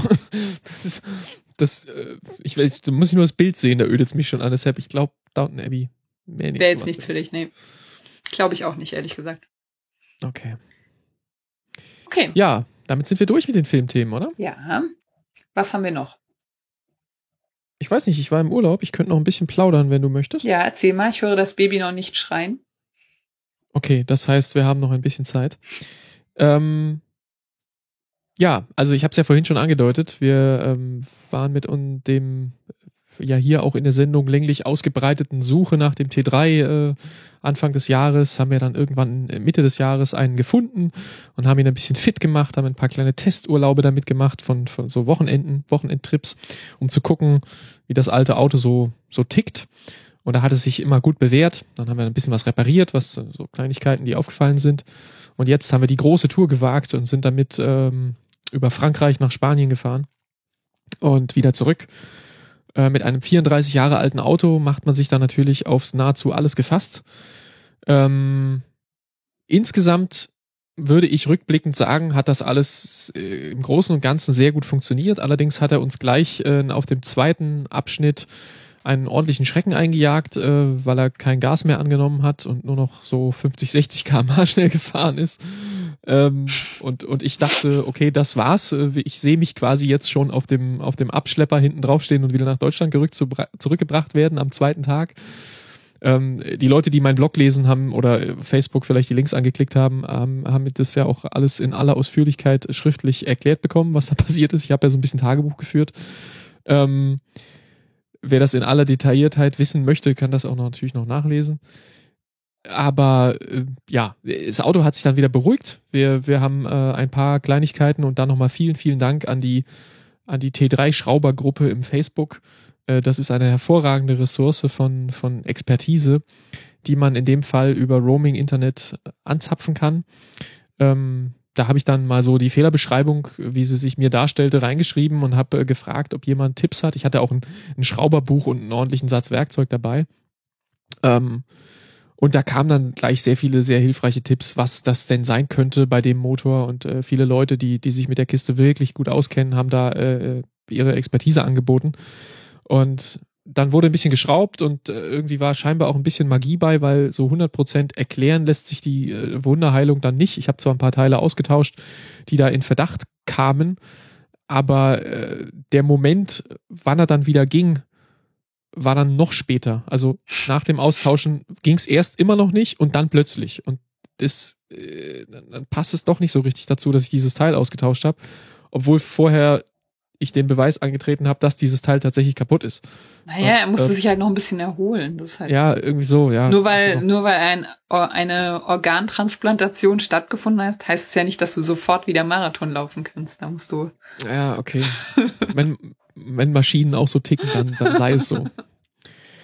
da muss ich nur das Bild sehen, da ödet es mich schon an. Deshalb, ich glaube, Downton Abbey wäre jetzt nichts für dich, nee. Glaube ich auch nicht, ehrlich gesagt. Okay. Okay. Ja, damit sind wir durch mit den Filmthemen, oder? Ja. Was haben wir noch? Ich weiß nicht, ich war im Urlaub. Ich könnte noch ein bisschen plaudern, wenn du möchtest. Ja, erzähl mal. Ich höre das Baby noch nicht schreien. Okay, das heißt, wir haben noch ein bisschen Zeit. Ja, also ich habe es ja vorhin schon angedeutet. Wir waren mit dem ja hier auch in der Sendung länglich ausgebreiteten Suche nach dem T3 Anfang des Jahres, haben wir dann irgendwann Mitte des Jahres einen gefunden und haben ihn ein bisschen fit gemacht, haben ein paar kleine Testurlaube damit gemacht von so Wochenendtrips, um zu gucken, wie das alte Auto so tickt. Und da hat es sich immer gut bewährt. Dann haben wir ein bisschen was repariert, was so Kleinigkeiten, die aufgefallen sind. Und jetzt haben wir die große Tour gewagt und sind damit über Frankreich nach Spanien gefahren und wieder zurück. Mit einem 34 Jahre alten Auto macht man sich da natürlich aufs nahezu alles gefasst. Insgesamt würde ich rückblickend sagen, hat das alles im Großen und Ganzen sehr gut funktioniert. Allerdings hat er uns gleich auf dem zweiten Abschnitt einen ordentlichen Schrecken eingejagt, weil er kein Gas mehr angenommen hat und nur noch so 50, 60 km/h schnell gefahren ist. Und ich dachte, okay, das war's. Ich sehe mich quasi jetzt schon auf dem Abschlepper hinten draufstehen und wieder nach Deutschland zurückgebracht werden am zweiten Tag. Die Leute, die meinen Blog lesen haben oder Facebook vielleicht die Links angeklickt haben, haben das ja auch alles in aller Ausführlichkeit schriftlich erklärt bekommen, was da passiert ist. Ich habe ja so ein bisschen Tagebuch geführt. Wer das in aller Detailliertheit wissen möchte, kann das auch natürlich noch nachlesen. Aber ja, das Auto hat sich dann wieder beruhigt. Wir haben ein paar Kleinigkeiten und dann nochmal vielen, vielen Dank an die T3-Schraubergruppe im Facebook. Das ist eine hervorragende Ressource von Expertise, die man in dem Fall über Roaming-Internet anzapfen kann. Da habe ich dann mal so die Fehlerbeschreibung, wie sie sich mir darstellte, reingeschrieben und habe gefragt, ob jemand Tipps hat. Ich hatte auch ein Schrauberbuch und einen ordentlichen Satz Werkzeug dabei. Und da kamen dann gleich sehr viele, sehr hilfreiche Tipps, was das denn sein könnte bei dem Motor. Und viele Leute, die sich mit der Kiste wirklich gut auskennen, haben da ihre Expertise angeboten. Und dann wurde ein bisschen geschraubt und irgendwie war scheinbar auch ein bisschen Magie bei, weil so 100% erklären lässt sich die Wunderheilung dann nicht. Ich habe zwar ein paar Teile ausgetauscht, die da in Verdacht kamen, aber der Moment, wann er dann wieder ging, war dann noch später. Also nach dem Austauschen ging es erst immer noch nicht und dann plötzlich. Und dann passt es doch nicht so richtig dazu, dass ich dieses Teil ausgetauscht habe, obwohl vorher ich den Beweis angetreten habe, dass dieses Teil tatsächlich kaputt ist. Naja, er musste sich halt noch ein bisschen erholen. Das ist halt ja, irgendwie so, ja. Nur weil eine Organtransplantation stattgefunden hat, heißt es ja nicht, dass du sofort wieder Marathon laufen kannst. Da musst du... Ja, okay. Wenn Maschinen auch so ticken, dann sei es so.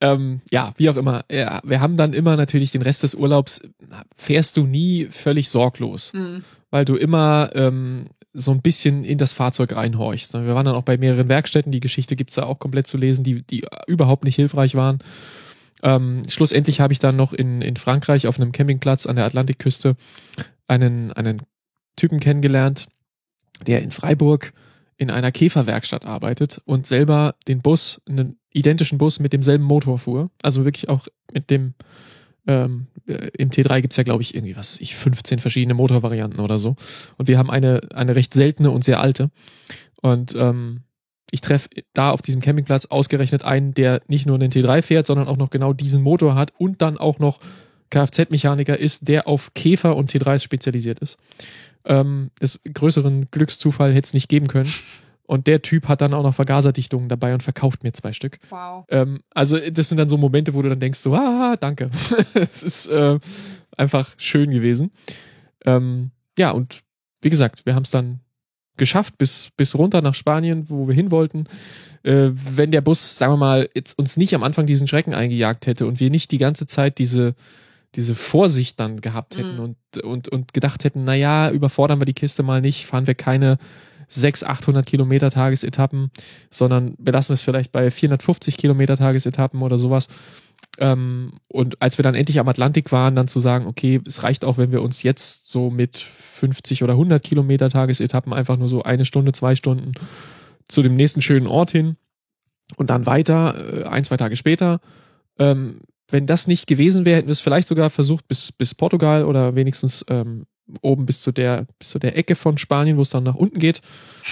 Ja, wie auch immer. Ja, wir haben dann immer natürlich den Rest des Urlaubs, fährst du nie völlig sorglos, weil du immer so ein bisschen in das Fahrzeug reinhorchst. Wir waren dann auch bei mehreren Werkstätten, die Geschichte gibt's da auch komplett zu lesen, die überhaupt nicht hilfreich waren. Schlussendlich habe ich dann noch in Frankreich auf einem Campingplatz an der Atlantikküste einen Typen kennengelernt, der in Freiburg in einer Käferwerkstatt arbeitet und selber einen identischen Bus mit demselben Motor fuhr. Also wirklich auch mit dem, im T3 gibt's ja, glaube ich, irgendwie, 15 verschiedene Motorvarianten oder so. Und wir haben eine recht seltene und sehr alte. Und ich treffe da auf diesem Campingplatz ausgerechnet einen, der nicht nur einen T3 fährt, sondern auch noch genau diesen Motor hat und dann auch noch Kfz-Mechaniker ist, der auf Käfer und T3s spezialisiert ist. Das größeren Glückszufall hätte es nicht geben können. Und der Typ hat dann auch noch Vergaserdichtungen dabei und verkauft mir 2 Stück. Wow. Also das sind dann so Momente, wo du dann denkst, so, danke. Es ist einfach schön gewesen. Ja, und wie gesagt, wir haben es dann geschafft bis runter nach Spanien, wo wir hin wollten. Wenn der Bus, sagen wir mal, jetzt uns nicht am Anfang diesen Schrecken eingejagt hätte und wir nicht die ganze Zeit diese Vorsicht dann gehabt hätten und gedacht hätten, naja, überfordern wir die Kiste mal nicht, fahren wir keine 600-800 Kilometer Tagesetappen, sondern belassen wir es vielleicht bei 450 Kilometer Tagesetappen oder sowas. Und als wir dann endlich am Atlantik waren, dann zu sagen, okay, es reicht auch, wenn wir uns jetzt so mit 50 oder 100 Kilometer Tagesetappen einfach nur so 1 Stunde, 2 Stunden zu dem nächsten schönen Ort hin und dann weiter, 1-2 Tage später. Wenn das nicht gewesen wäre, hätten wir es vielleicht sogar versucht bis Portugal oder wenigstens oben bis zu der Ecke von Spanien, wo es dann nach unten geht,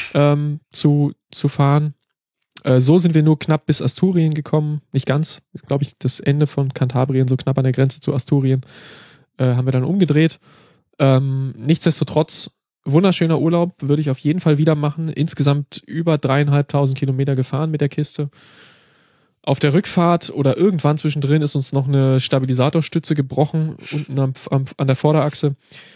zu fahren. So sind wir nur knapp bis Asturien gekommen. Nicht ganz. Glaube ich, das Ende von Kantabrien, so knapp an der Grenze zu Asturien, haben wir dann umgedreht. Nichtsdestotrotz, wunderschöner Urlaub, würde ich auf jeden Fall wieder machen. Insgesamt über 3.500 Kilometer gefahren mit der Kiste. Auf der Rückfahrt oder irgendwann zwischendrin ist uns noch eine Stabilisatorstütze gebrochen, unten an der Vorderachse.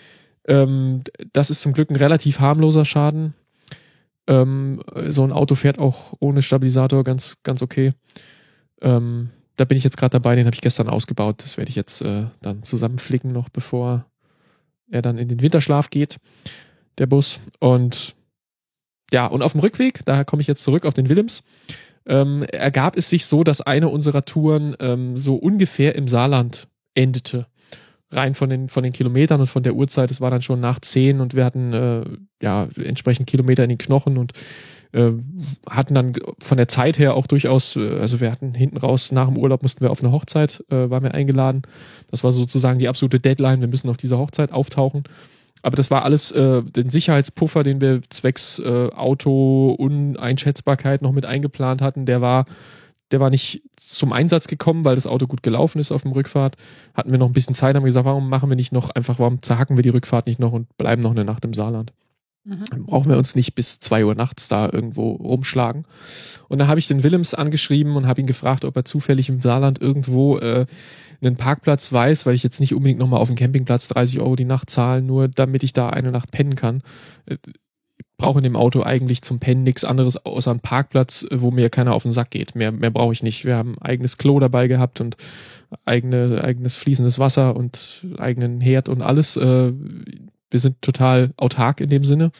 Das ist zum Glück ein relativ harmloser Schaden. So ein Auto fährt auch ohne Stabilisator ganz, ganz okay. Da bin ich jetzt gerade dabei, den habe ich gestern ausgebaut. Das werde ich jetzt dann zusammenflicken noch, bevor er dann in den Winterschlaf geht, der Bus. Und ja, und auf dem Rückweg, da komme ich jetzt zurück auf den Willems, ergab es sich so, dass eine unserer Touren so ungefähr im Saarland endete. Rein von den Kilometern und von der Uhrzeit. Es war dann schon nach 10 und wir hatten entsprechend Kilometer in den Knochen und hatten dann von der Zeit her auch durchaus, also wir hatten hinten raus, nach dem Urlaub mussten wir auf eine Hochzeit, waren wir eingeladen. Das war sozusagen die absolute Deadline, wir müssen auf dieser Hochzeit auftauchen. Aber das war alles den Sicherheitspuffer, den wir zwecks Auto-Uneinschätzbarkeit noch mit eingeplant hatten, der war nicht zum Einsatz gekommen, weil das Auto gut gelaufen ist auf dem Rückfahrt. Hatten wir noch ein bisschen Zeit, haben gesagt, warum zerhacken wir die Rückfahrt nicht noch und bleiben noch eine Nacht im Saarland? Dann brauchen wir uns nicht bis 2 Uhr nachts da irgendwo rumschlagen. Und da habe ich den Willems angeschrieben und habe ihn gefragt, ob er zufällig im Saarland irgendwo einen Parkplatz weiß, weil ich jetzt nicht unbedingt nochmal auf dem Campingplatz 30 Euro die Nacht zahle, nur damit ich da eine Nacht pennen kann. Ich brauche in dem Auto eigentlich zum Pennen nichts anderes außer einen Parkplatz, wo mir keiner auf den Sack geht. Mehr brauche ich nicht. Wir haben ein eigenes Klo dabei gehabt und eigenes fließendes Wasser und eigenen Herd und alles. Wir sind total autark in dem Sinne.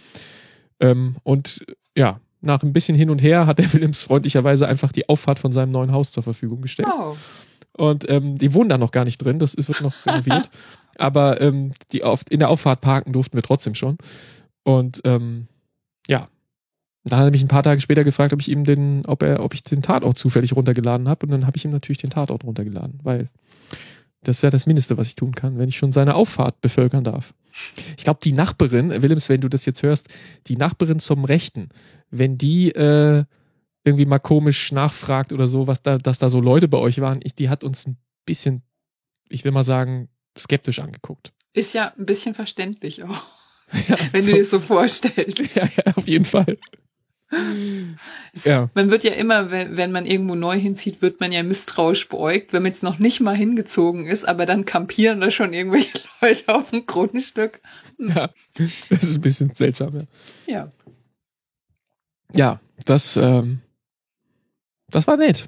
Und ja, nach ein bisschen hin und her hat der Willems freundlicherweise einfach die Auffahrt von seinem neuen Haus zur Verfügung gestellt. Oh. Und die wohnen da noch gar nicht drin, wird noch renoviert. Aber in der Auffahrt parken durften wir trotzdem schon. Und ja, dann hat er mich ein paar Tage später gefragt, ob ich den Tatort zufällig runtergeladen habe. Und dann habe ich ihm natürlich den Tatort runtergeladen, weil das ist ja das Mindeste, was ich tun kann, wenn ich schon seine Auffahrt bevölkern darf. Ich glaube, die Nachbarin, Willems, wenn du das jetzt hörst, die Nachbarin zum Rechten, wenn die irgendwie mal komisch nachfragt oder so, dass da so Leute bei euch waren, die hat uns ein bisschen, ich will mal sagen, skeptisch angeguckt. Ist ja ein bisschen verständlich auch, ja, wenn du dir das so vorstellst. Ja, auf jeden Fall. Ja. Man wird ja immer, wenn man irgendwo neu hinzieht, wird man ja misstrauisch beäugt, wenn man jetzt noch nicht mal hingezogen ist, aber dann campieren da schon irgendwelche Leute auf dem Grundstück. Ja, das ist ein bisschen seltsam, ja. Ja. Ja, das war nett.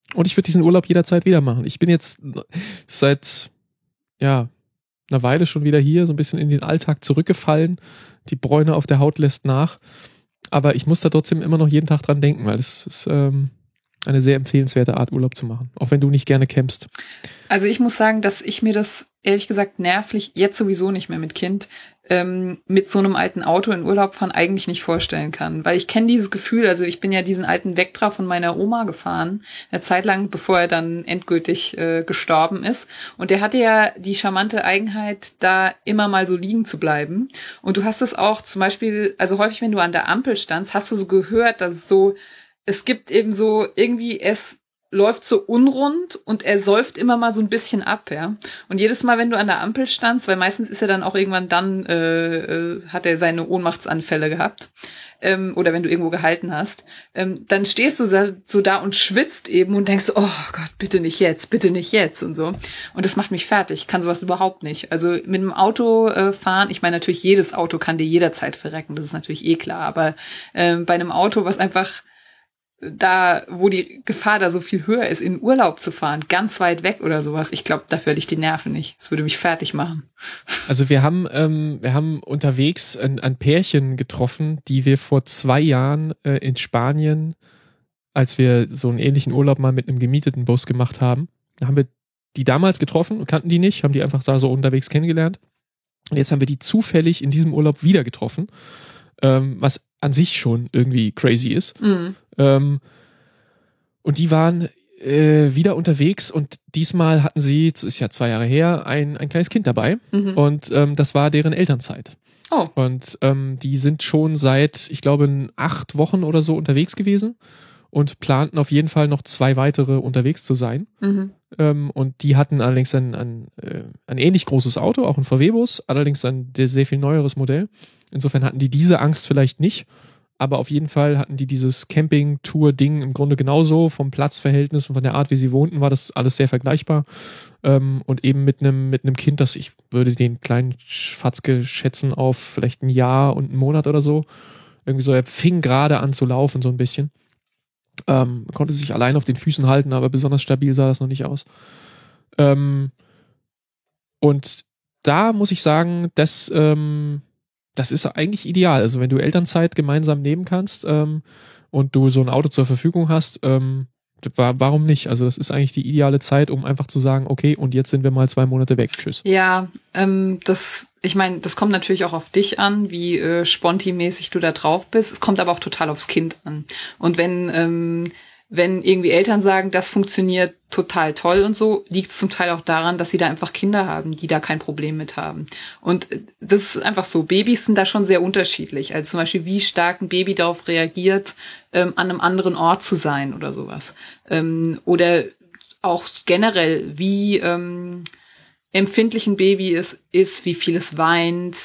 Und ich würde diesen Urlaub jederzeit wieder machen. Ich bin jetzt seit, einer Weile schon wieder hier, so ein bisschen in den Alltag zurückgefallen. Die Bräune auf der Haut lässt nach. Aber ich muss da trotzdem immer noch jeden Tag dran denken, weil es ist eine sehr empfehlenswerte Art, Urlaub zu machen. Auch wenn du nicht gerne campst. Also ich muss sagen, dass ich mir das ehrlich gesagt nervlich, jetzt sowieso nicht mehr mit Kind, mit so einem alten Auto in Urlaub fahren eigentlich nicht vorstellen kann. Weil ich kenne dieses Gefühl, also ich bin ja diesen alten Vectra von meiner Oma gefahren, eine Zeit lang, bevor er dann endgültig gestorben ist. Und der hatte ja die charmante Eigenheit, da immer mal so liegen zu bleiben. Und du hast es auch zum Beispiel, also häufig, wenn du an der Ampel standst, hast du so gehört, dass es gibt eben so irgendwie, es läuft so unrund und er säuft immer mal so ein bisschen ab, ja. Und jedes Mal, wenn du an der Ampel standst, weil meistens ist er dann auch irgendwann dann, hat er seine Ohnmachtsanfälle gehabt, oder wenn du irgendwo gehalten hast, dann stehst du so da und schwitzt eben und denkst, oh Gott, bitte nicht jetzt und so. Und das macht mich fertig, ich kann sowas überhaupt nicht. Also mit einem Auto fahren, ich meine natürlich, jedes Auto kann dir jederzeit verrecken, das ist natürlich eh klar, aber bei einem Auto, was einfach da, wo die Gefahr da so viel höher ist, in Urlaub zu fahren, ganz weit weg oder sowas, ich glaube, dafür hätte ich die Nerven nicht. Das würde mich fertig machen. Also wir haben unterwegs ein Pärchen getroffen, die wir vor 2 Jahren in Spanien, als wir so einen ähnlichen Urlaub mal mit einem gemieteten Bus gemacht haben, da haben wir die damals getroffen, kannten die nicht, haben die einfach da so unterwegs kennengelernt. Und jetzt haben wir die zufällig in diesem Urlaub wieder getroffen, was an sich schon irgendwie crazy ist. Mhm. Und die waren wieder unterwegs und diesmal hatten sie, das ist ja 2 Jahre her, ein kleines Kind dabei. Mhm. Und das war deren Elternzeit. Oh. Und die sind schon seit, ich glaube, 8 Wochen oder so unterwegs gewesen und planten auf jeden Fall noch 2 weitere unterwegs zu sein. Mhm. Und die hatten allerdings ein ähnlich großes Auto, auch ein VW-Bus, allerdings ein sehr viel neueres Modell. Insofern hatten die diese Angst vielleicht nicht. Aber auf jeden Fall hatten die dieses Camping-Tour-Ding im Grunde genauso. Vom Platzverhältnis und von der Art, wie sie wohnten, war das alles sehr vergleichbar. Und eben mit einem Kind, das ich würde den kleinen Fatzke schätzen auf vielleicht 1 Jahr und 1 Monat oder so. Irgendwie so, er fing gerade an zu laufen, so ein bisschen. Konnte sich allein auf den Füßen halten, aber besonders stabil sah das noch nicht aus. Und da muss ich sagen, das ist eigentlich ideal. Also wenn du Elternzeit gemeinsam nehmen kannst und du so ein Auto zur Verfügung hast, warum nicht? Also das ist eigentlich die ideale Zeit, um einfach zu sagen, okay, und jetzt sind wir mal 2 Monate weg. Tschüss. Ja, ich meine, das kommt natürlich auch auf dich an, wie sponti-mäßig du da drauf bist. Es kommt aber auch total aufs Kind an. Und wenn irgendwie Eltern sagen, das funktioniert total toll und so, liegt es zum Teil auch daran, dass sie da einfach Kinder haben, die da kein Problem mit haben. Und das ist einfach so, Babys sind da schon sehr unterschiedlich. Also zum Beispiel, wie stark ein Baby darauf reagiert, an einem anderen Ort zu sein oder sowas. Oder auch generell, wie empfindlich ein Baby ist, wie viel es weint,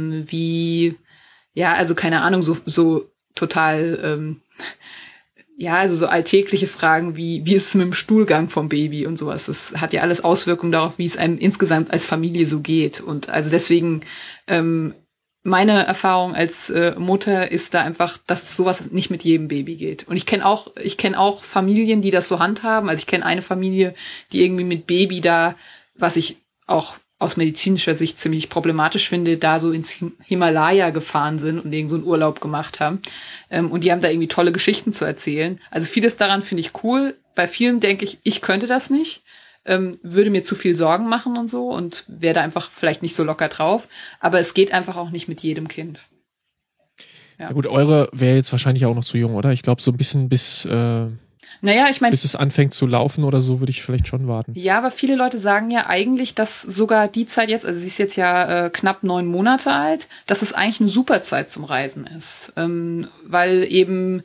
also keine Ahnung, so total also so alltägliche Fragen wie ist es mit dem Stuhlgang vom Baby und sowas. Das hat ja alles Auswirkungen darauf, wie es einem insgesamt als Familie so geht. Und also deswegen, meine Erfahrung als Mutter ist da einfach, dass sowas nicht mit jedem Baby geht. Und ich kenne auch Familien, die das so handhaben. Also ich kenne eine Familie, die irgendwie mit Baby da, was ich auch aus medizinischer Sicht ziemlich problematisch finde, da so ins Himalaya gefahren sind und irgend so einen Urlaub gemacht haben. Und die haben da irgendwie tolle Geschichten zu erzählen. Also vieles daran finde ich cool. Bei vielen denke ich könnte das nicht. Würde mir zu viel Sorgen machen und so und wäre da einfach vielleicht nicht so locker drauf. Aber es geht einfach auch nicht mit jedem Kind. Ja gut, eure wäre jetzt wahrscheinlich auch noch zu jung, oder? Ich glaube, so ein bisschen bis es anfängt zu laufen oder so, würde ich vielleicht schon warten. Ja, aber viele Leute sagen ja eigentlich, dass sogar die Zeit jetzt, also sie ist jetzt ja knapp 9 Monate alt, dass es eigentlich eine super Zeit zum Reisen ist. Weil eben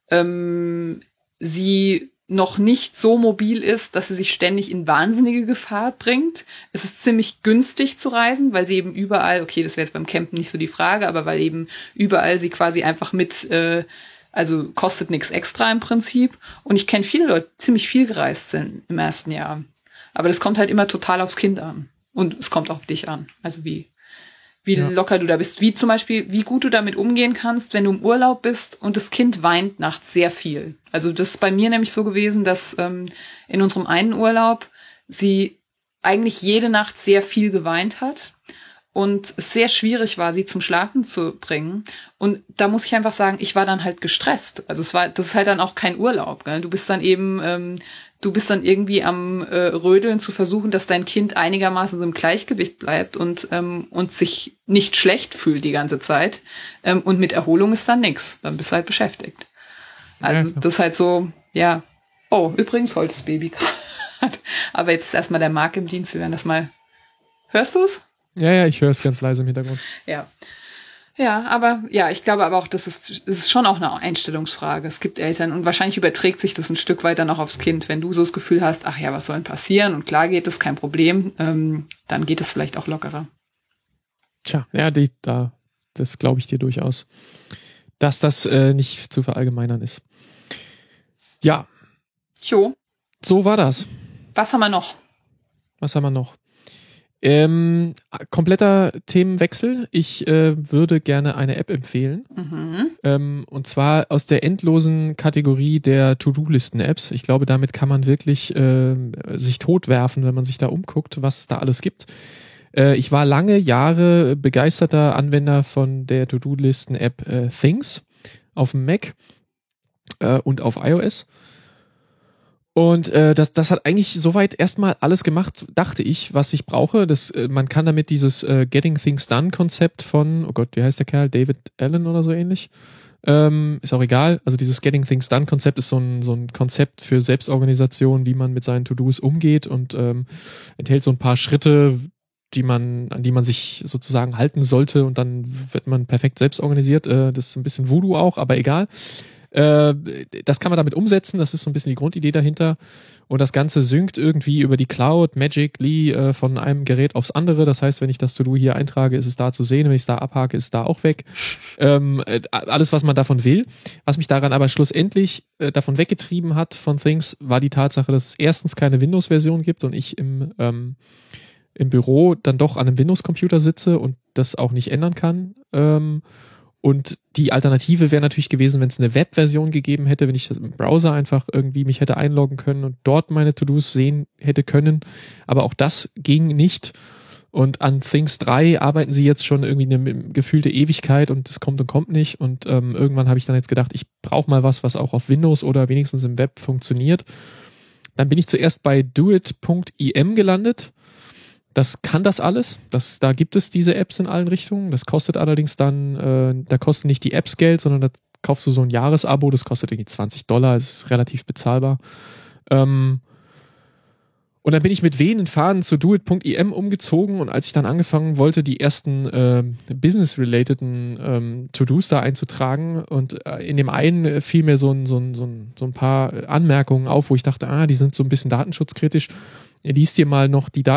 sie noch nicht so mobil ist, dass sie sich ständig in wahnsinnige Gefahr bringt. Es ist ziemlich günstig zu reisen, weil sie eben überall, okay, das wäre jetzt beim Campen nicht so die Frage, aber weil eben überall sie quasi einfach mit also kostet nichts extra im Prinzip. Und ich kenne viele Leute, die ziemlich viel gereist sind im ersten Jahr. Aber das kommt halt immer total aufs Kind an. Und es kommt auch auf dich an. Also wie wie locker du da bist. Wie zum Beispiel, wie gut du damit umgehen kannst, wenn du im Urlaub bist und das Kind weint nachts sehr viel. Also das ist bei mir nämlich so gewesen, dass in unserem einen Urlaub sie eigentlich jede Nacht sehr viel geweint hat und es sehr schwierig war, sie zum Schlafen zu bringen. Und da muss ich einfach sagen, ich war dann halt gestresst. Also das ist halt dann auch kein Urlaub. Gell? Du bist dann irgendwie am Rödeln zu versuchen, dass dein Kind einigermaßen so im Gleichgewicht bleibt und sich nicht schlecht fühlt die ganze Zeit. Und mit Erholung ist dann nix. Dann bist du halt beschäftigt. Also das ist halt so, ja. Oh, übrigens heult das Baby gerade. Aber jetzt ist erstmal der Marc im Dienst. Wir werden das mal. Hörst du es? Ja, ich höre es ganz leise im Hintergrund. Ja. Ja, aber ja, ich glaube aber auch, es ist schon auch eine Einstellungsfrage. Es gibt Eltern und wahrscheinlich überträgt sich das ein Stück weit dann auch aufs Kind. Wenn du so das Gefühl hast, ach ja, was soll denn passieren? Und klar geht es, kein Problem, dann geht es vielleicht auch lockerer. Tja, ja, das glaube ich dir durchaus, dass das nicht zu verallgemeinern ist. Ja. Jo. So war das. Was haben wir noch? Kompletter Themenwechsel. Ich würde gerne eine App empfehlen. Und zwar aus der endlosen Kategorie der To-Do-Listen-Apps. Ich glaube, damit kann man wirklich sich totwerfen, wenn man sich da umguckt, was es da alles gibt. Ich war lange Jahre begeisterter Anwender von der To-Do-Listen-App Things auf dem Mac und auf iOS. Und das hat eigentlich soweit erstmal alles gemacht, dachte ich, was ich brauche. Man kann damit dieses Getting Things Done Konzept von, oh Gott, wie heißt der Kerl? David Allen oder so ähnlich? Ist auch egal. Also dieses Getting Things Done Konzept ist so ein Konzept für Selbstorganisation, wie man mit seinen To-Dos umgeht und enthält so ein paar Schritte, an die man sich sozusagen halten sollte und dann wird man perfekt selbst organisiert. Das ist ein bisschen Voodoo auch, aber egal. Das kann man damit umsetzen, das ist so ein bisschen die Grundidee dahinter und das Ganze synkt irgendwie über die Cloud magically von einem Gerät aufs andere, das heißt, wenn ich das To-Do hier eintrage, ist es da zu sehen, wenn ich es da abhake, ist es da auch weg. Alles, was man davon will. Was mich daran aber schlussendlich davon weggetrieben hat von Things, war die Tatsache, dass es erstens keine Windows-Version gibt und ich im Büro dann doch an einem Windows-Computer sitze und das auch nicht ändern kann. Und die Alternative wäre natürlich gewesen, wenn es eine Web-Version gegeben hätte, wenn ich das im Browser einfach irgendwie mich hätte einloggen können und dort meine To-Dos sehen hätte können. Aber auch das ging nicht. Und an Things 3 arbeiten sie jetzt schon irgendwie eine gefühlte Ewigkeit und es kommt und kommt nicht. Und irgendwann habe ich dann jetzt gedacht, ich brauche mal was auch auf Windows oder wenigstens im Web funktioniert. Dann bin ich zuerst bei doit.im gelandet. Das kann das alles. Da gibt es diese Apps in allen Richtungen. Das kostet allerdings dann, da kosten nicht die Apps Geld, sondern da kaufst du so ein Jahresabo. Das kostet irgendwie $20. Das ist relativ bezahlbar. Und dann bin ich mit wehenden Fahnen zu doit.im umgezogen und als ich dann angefangen wollte, die ersten business-relateden To-Dos da einzutragen und in dem einen fiel mir so ein paar Anmerkungen auf, wo ich dachte, die sind so ein bisschen datenschutzkritisch. Lies dir mal noch die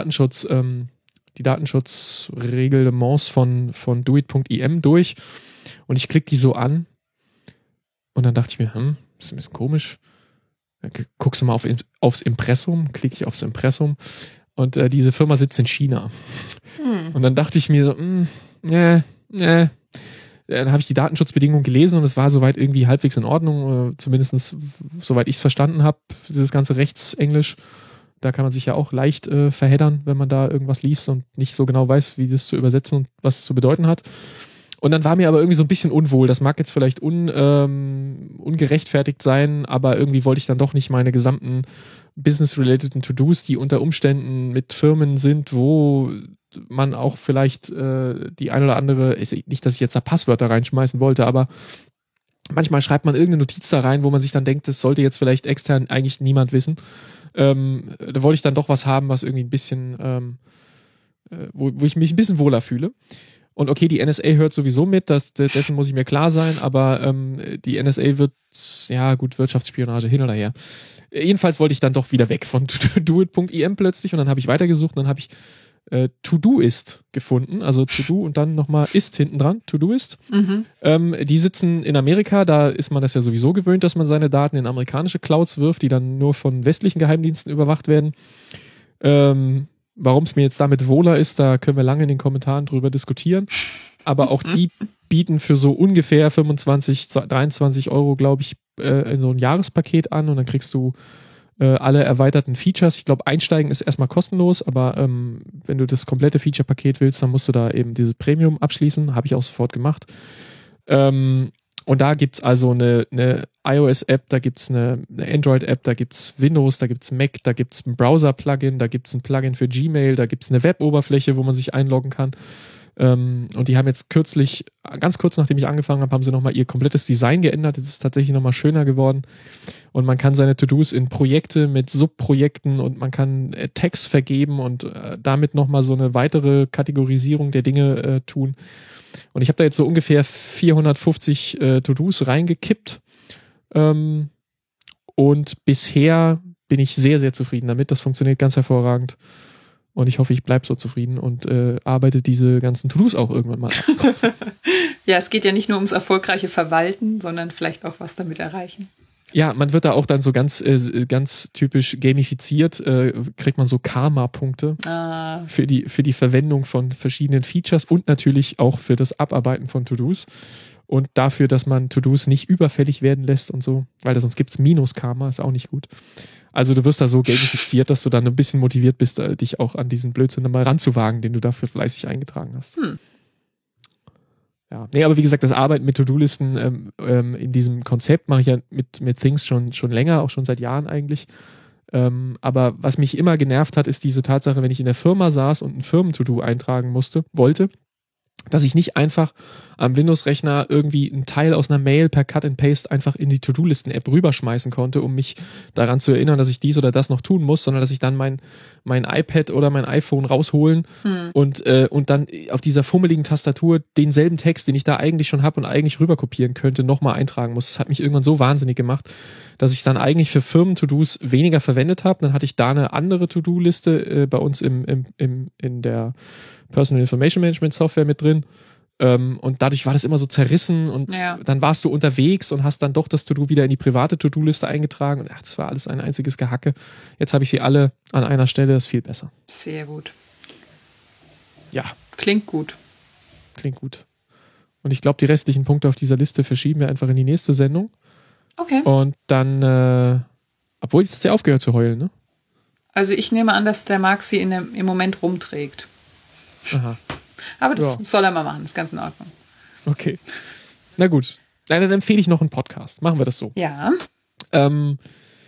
Datenschutzreglements von doit.im durch und ich klicke die so an und dann dachte ich mir, das ist ein bisschen komisch. Dann guckst du mal aufs Impressum, klicke ich aufs Impressum und diese Firma sitzt in China. Und dann dachte ich mir so, Dann habe ich die Datenschutzbedingungen gelesen und es war soweit irgendwie halbwegs in Ordnung, zumindest soweit ich es verstanden habe, dieses ganze Rechtsenglisch. Da kann man sich ja auch leicht verheddern, wenn man da irgendwas liest und nicht so genau weiß, wie das zu übersetzen und was es zu bedeuten hat. Und dann war mir aber irgendwie so ein bisschen unwohl. Das mag jetzt vielleicht ungerechtfertigt sein, aber irgendwie wollte ich dann doch nicht meine gesamten business-relateden To-Dos, die unter Umständen mit Firmen sind, wo man auch vielleicht die ein oder andere, nicht, dass ich jetzt da Passwörter reinschmeißen wollte, aber manchmal schreibt man irgendeine Notiz da rein, wo man sich dann denkt, das sollte jetzt vielleicht extern eigentlich niemand wissen. Da wollte ich dann doch was haben, was irgendwie ein bisschen, wo ich mich ein bisschen wohler fühle. Und okay, die NSA hört sowieso mit, dessen muss ich mir klar sein, aber die NSA Wirtschaftsspionage hin oder her. Jedenfalls wollte ich dann doch wieder weg von doit.im plötzlich und dann habe ich weitergesucht und dann habe ich Todoist gefunden, also To-Do und dann nochmal ist hinten dran, Todoist. Die sitzen in Amerika, da ist man das ja sowieso gewöhnt, dass man seine Daten in amerikanische Clouds wirft, die dann nur von westlichen Geheimdiensten überwacht werden. Warum es mir jetzt damit wohler ist, da können wir lange in den Kommentaren drüber diskutieren. Aber auch die bieten für so ungefähr 25, 23 Euro, glaube ich, so ein Jahrespaket an und dann kriegst du alle erweiterten Features. Ich glaube, einsteigen ist erstmal kostenlos, aber wenn du das komplette Feature-Paket willst, dann musst du da eben diese Premium abschließen. Habe ich auch sofort gemacht. Und da gibt's also eine iOS-App, da gibt's eine Android-App, da gibt's Windows, da gibt's Mac, da gibt's ein Browser-Plugin, da gibt's ein Plugin für Gmail, da gibt's eine Web-Oberfläche, wo man sich einloggen kann. Und die haben jetzt kürzlich, ganz kurz nachdem ich angefangen habe, haben sie nochmal ihr komplettes Design geändert. Es ist tatsächlich nochmal schöner geworden. Und man kann seine To-Dos in Projekte mit Subprojekten und man kann Tags vergeben und damit nochmal so eine weitere Kategorisierung der Dinge tun. Und ich habe da jetzt so ungefähr 450 To-Dos reingekippt. Und bisher bin ich sehr, sehr zufrieden damit. Das funktioniert ganz hervorragend. Und ich hoffe, ich bleibe so zufrieden und arbeite diese ganzen To-Dos auch irgendwann mal ab. Ja, es geht ja nicht nur ums erfolgreiche Verwalten, sondern vielleicht auch was damit erreichen. Ja, man wird da auch dann so ganz typisch gamifiziert, kriegt man so Karma-Punkte für die Verwendung von verschiedenen Features und natürlich auch für das Abarbeiten von To-Dos und dafür, dass man To-Dos nicht überfällig werden lässt und so, weil sonst gibt's Minus-Karma, ist auch nicht gut. Also du wirst da so gamifiziert, dass du dann ein bisschen motiviert bist, dich auch an diesen Blödsinn dann mal ranzuwagen, den du dafür fleißig eingetragen hast. Ja, nee, aber wie gesagt, das Arbeiten mit To-Do-Listen in diesem Konzept mache ich ja mit Things schon länger, auch schon seit Jahren eigentlich. Aber was mich immer genervt hat, ist diese Tatsache, wenn ich in der Firma saß und ein Firmen-To-Do eintragen wollte, dass ich nicht einfach am Windows-Rechner irgendwie einen Teil aus einer Mail per Cut and Paste einfach in die To-Do-Listen-App rüberschmeißen konnte, um mich daran zu erinnern, dass ich dies oder das noch tun muss, sondern dass ich dann mein iPad oder mein iPhone rausholen und dann auf dieser fummeligen Tastatur denselben Text, den ich da eigentlich schon habe und eigentlich rüberkopieren könnte, nochmal eintragen muss. Das hat mich irgendwann so wahnsinnig gemacht, dass ich dann eigentlich für Firmen-To-Dos weniger verwendet habe. Dann hatte ich da eine andere To-Do-Liste bei uns in der Personal Information Management Software mit drin. Und dadurch war das immer so zerrissen und dann warst du unterwegs und hast dann doch das To-Do wieder in die private To-Do-Liste eingetragen und das war alles ein einziges Gehacke. Jetzt habe ich sie alle an einer Stelle, das ist viel besser. Sehr gut. Ja. Klingt gut. Klingt gut. Und ich glaube, die restlichen Punkte auf dieser Liste verschieben wir einfach in die nächste Sendung. Okay. Und dann, obwohl jetzt hat sie aufgehört zu heulen, ne? Also ich nehme an, dass der Marc sie im Moment rumträgt. Aha. Aber das soll er mal machen, ist ganz in Ordnung. Okay. Na gut. Dann empfehle ich noch einen Podcast. Machen wir das so. Ja. Und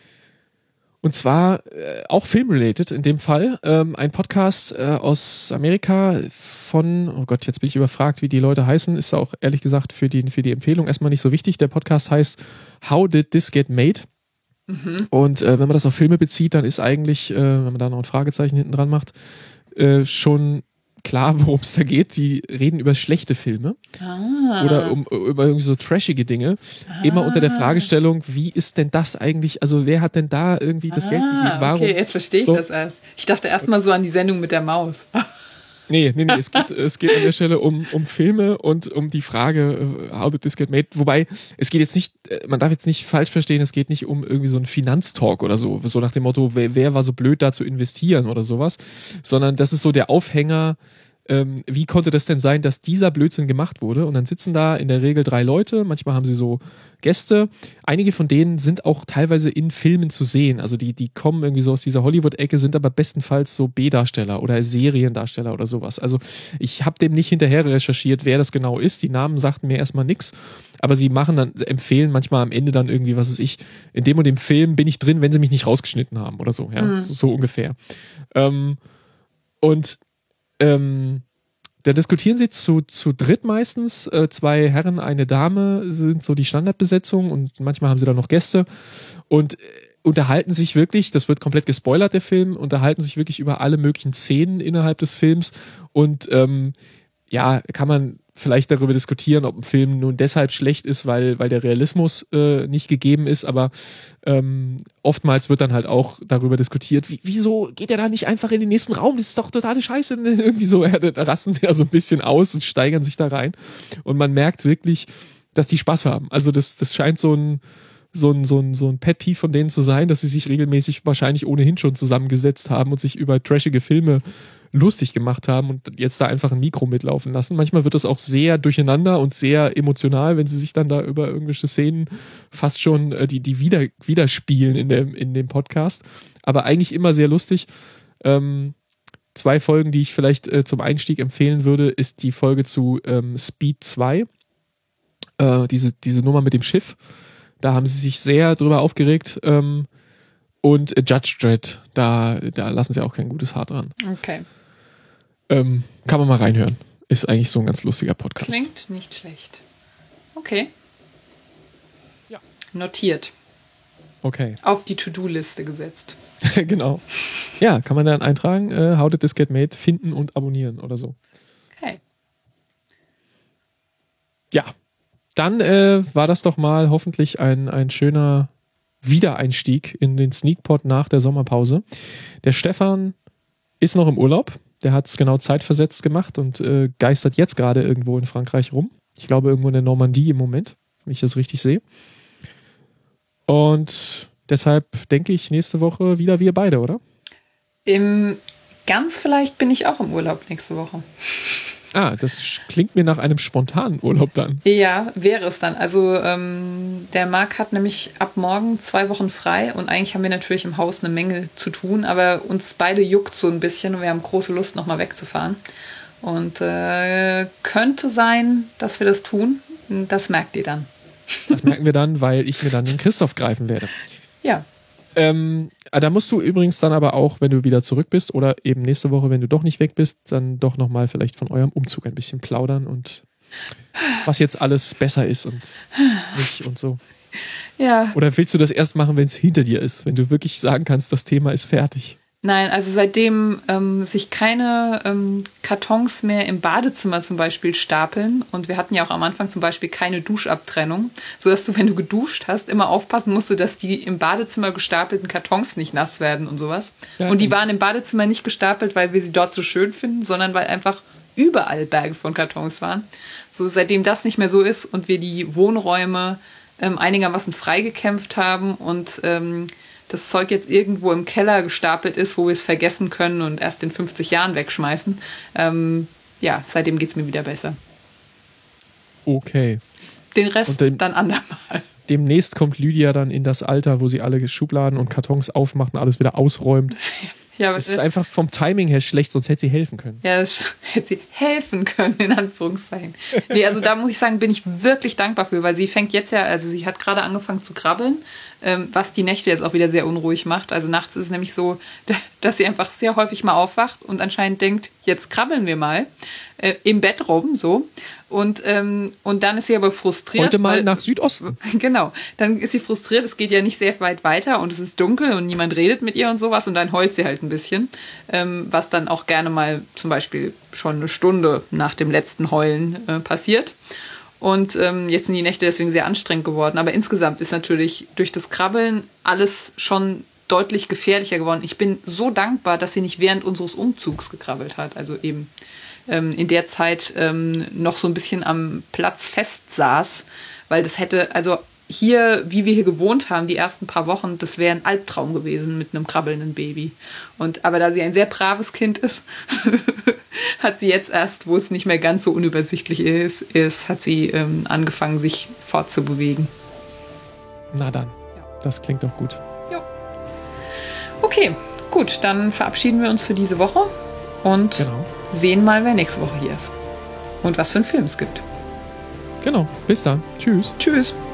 zwar auch filmrelated in dem Fall. Ein Podcast aus Amerika von, oh Gott, jetzt bin ich überfragt, wie die Leute heißen. Ist auch ehrlich gesagt für die Empfehlung erstmal nicht so wichtig. Der Podcast heißt How Did This Get Made? Und wenn man das auf Filme bezieht, dann ist eigentlich, wenn man da noch ein Fragezeichen hinten dran macht, schon klar, worum es da geht. Die reden über schlechte Filme oder über irgendwie so trashige Dinge. Immer unter der Fragestellung, wie ist denn das eigentlich, also wer hat denn da irgendwie das Geld gegeben? Warum? Okay, jetzt verstehe ich das erst. Ich dachte erst mal so an die Sendung mit der Maus. Nee, es geht an der Stelle um Filme und um die Frage, how did this get made? Wobei, es geht jetzt nicht, man darf jetzt nicht falsch verstehen, es geht nicht um irgendwie so einen Finanztalk oder so nach dem Motto, wer war so blöd da zu investieren oder sowas, sondern das ist so der Aufhänger, wie konnte das denn sein, dass dieser Blödsinn gemacht wurde? Und dann sitzen da in der Regel 3 Leute, manchmal haben sie so Gäste. Einige von denen sind auch teilweise in Filmen zu sehen. Also die kommen irgendwie so aus dieser Hollywood-Ecke, sind aber bestenfalls so B-Darsteller oder Seriendarsteller oder sowas. Also ich habe dem nicht hinterher recherchiert, wer das genau ist. Die Namen sagten mir erstmal nichts. Aber sie empfehlen manchmal am Ende dann irgendwie, was weiß ich, in dem und dem Film bin ich drin, wenn sie mich nicht rausgeschnitten haben oder so. Ja, so ungefähr. Da diskutieren sie zu dritt meistens. 2 Herren, eine Dame sind so die Standardbesetzung und manchmal haben sie dann noch Gäste und unterhalten sich wirklich, das wird komplett gespoilert, der Film, unterhalten sich wirklich über alle möglichen Szenen innerhalb des Films und kann man vielleicht darüber diskutieren, ob ein Film nun deshalb schlecht ist, weil der Realismus nicht gegeben ist, aber oftmals wird dann halt auch darüber diskutiert, wieso geht er da nicht einfach in den nächsten Raum? Das ist doch totale Scheiße. Irgendwie so, da rasten sie ja so ein bisschen aus und steigern sich da rein. Und man merkt wirklich, dass die Spaß haben. Also das scheint so ein so ein Pet-Peeve von denen zu sein, dass sie sich regelmäßig wahrscheinlich ohnehin schon zusammengesetzt haben und sich über trashige Filme lustig gemacht haben und jetzt da einfach ein Mikro mitlaufen lassen. Manchmal wird das auch sehr durcheinander und sehr emotional, wenn sie sich dann da über irgendwelche Szenen fast schon die widerspielen in dem Podcast. Aber eigentlich immer sehr lustig. 2 Folgen, die ich vielleicht zum Einstieg empfehlen würde, ist die Folge zu Speed 2. Diese Nummer mit dem Schiff. Da haben sie sich sehr drüber aufgeregt. Und Judge Dredd, da lassen sie auch kein gutes Haar dran. Okay. Kann man mal reinhören. Ist eigentlich so ein ganz lustiger Podcast. Klingt nicht schlecht. Okay. Ja. Notiert. Okay. Auf die To-Do-Liste gesetzt. Genau. Ja, kann man dann eintragen, How Did This Get Made, finden und abonnieren oder so. Okay. Ja. Dann war das doch mal hoffentlich ein schöner Wiedereinstieg in den Sneakpot nach der Sommerpause. Der Stefan ist noch im Urlaub. Der hat es genau zeitversetzt gemacht und geistert jetzt gerade irgendwo in Frankreich rum. Ich glaube irgendwo in der Normandie im Moment, wenn ich das richtig sehe. Und deshalb denke ich nächste Woche wieder wir beide, oder? Ganz vielleicht bin ich auch im Urlaub nächste Woche. Ah, das klingt mir nach einem spontanen Urlaub dann. Ja, wäre es dann. Also der Marc hat nämlich ab morgen 2 Wochen frei und eigentlich haben wir natürlich im Haus eine Menge zu tun, aber uns beide juckt so ein bisschen und wir haben große Lust, nochmal wegzufahren. Und könnte sein, dass wir das tun. Das merkt ihr dann. Das merken wir dann, weil ich mir dann den Christoph greifen werde. Ja. Da musst du übrigens dann aber auch, wenn du wieder zurück bist oder eben nächste Woche, wenn du doch nicht weg bist, dann doch nochmal vielleicht von eurem Umzug ein bisschen plaudern und was jetzt alles besser ist und nicht und so. Ja. Oder willst du das erst machen, wenn es hinter dir ist, wenn du wirklich sagen kannst, das Thema ist fertig? Nein, also seitdem sich keine Kartons mehr im Badezimmer zum Beispiel stapeln und wir hatten ja auch am Anfang zum Beispiel keine Duschabtrennung, sodass du, wenn du geduscht hast, immer aufpassen musst, dass die im Badezimmer gestapelten Kartons nicht nass werden und sowas. Ja, und die waren im Badezimmer nicht gestapelt, weil wir sie dort so schön finden, sondern weil einfach überall Berge von Kartons waren. So, seitdem das nicht mehr so ist und wir die Wohnräume einigermaßen freigekämpft haben und das Zeug jetzt irgendwo im Keller gestapelt ist, wo wir es vergessen können und erst in 50 Jahren wegschmeißen. Ja, seitdem geht es mir wieder besser. Okay. Den Rest dann andermal. Demnächst kommt Lydia dann in das Alter, wo sie alle Schubladen und Kartons aufmacht und alles wieder ausräumt. Ja, es ist einfach vom Timing her schlecht, sonst hätte sie helfen können. Ja, das hätte sie helfen können, in Anführungszeichen. Nee, also da muss ich sagen, bin ich wirklich dankbar für, weil sie fängt jetzt ja, also sie hat gerade angefangen zu krabbeln, was die Nächte jetzt auch wieder sehr unruhig macht. Also nachts ist es nämlich so, dass sie einfach sehr häufig mal aufwacht und anscheinend denkt, jetzt krabbeln wir mal im Bett rum, so. Und dann ist sie aber frustriert. Heute mal nach Südosten. Genau. Dann ist sie frustriert, es geht ja nicht sehr weit weiter und es ist dunkel und niemand redet mit ihr und sowas und dann heult sie halt ein bisschen. Was dann auch gerne mal zum Beispiel schon eine Stunde nach dem letzten Heulen passiert. Und jetzt sind die Nächte deswegen sehr anstrengend geworden. Aber insgesamt ist natürlich durch das Krabbeln alles schon deutlich gefährlicher geworden. Ich bin so dankbar, dass sie nicht während unseres Umzugs gekrabbelt hat. Also eben in der Zeit noch so ein bisschen am Platz fest saß. Weil das hätte, also hier, wie wir hier gewohnt haben, die ersten paar Wochen, das wäre ein Albtraum gewesen mit einem krabbelnden Baby. Aber da sie ein sehr braves Kind ist, hat sie jetzt erst, wo es nicht mehr ganz so unübersichtlich ist, hat sie angefangen, sich fortzubewegen. Na dann, das klingt doch gut. Jo. Okay, gut, dann verabschieden wir uns für diese Woche und sehen mal, wer nächste Woche hier ist. Und was für einen Film es gibt. Genau, bis dann. Tschüss. Tschüss.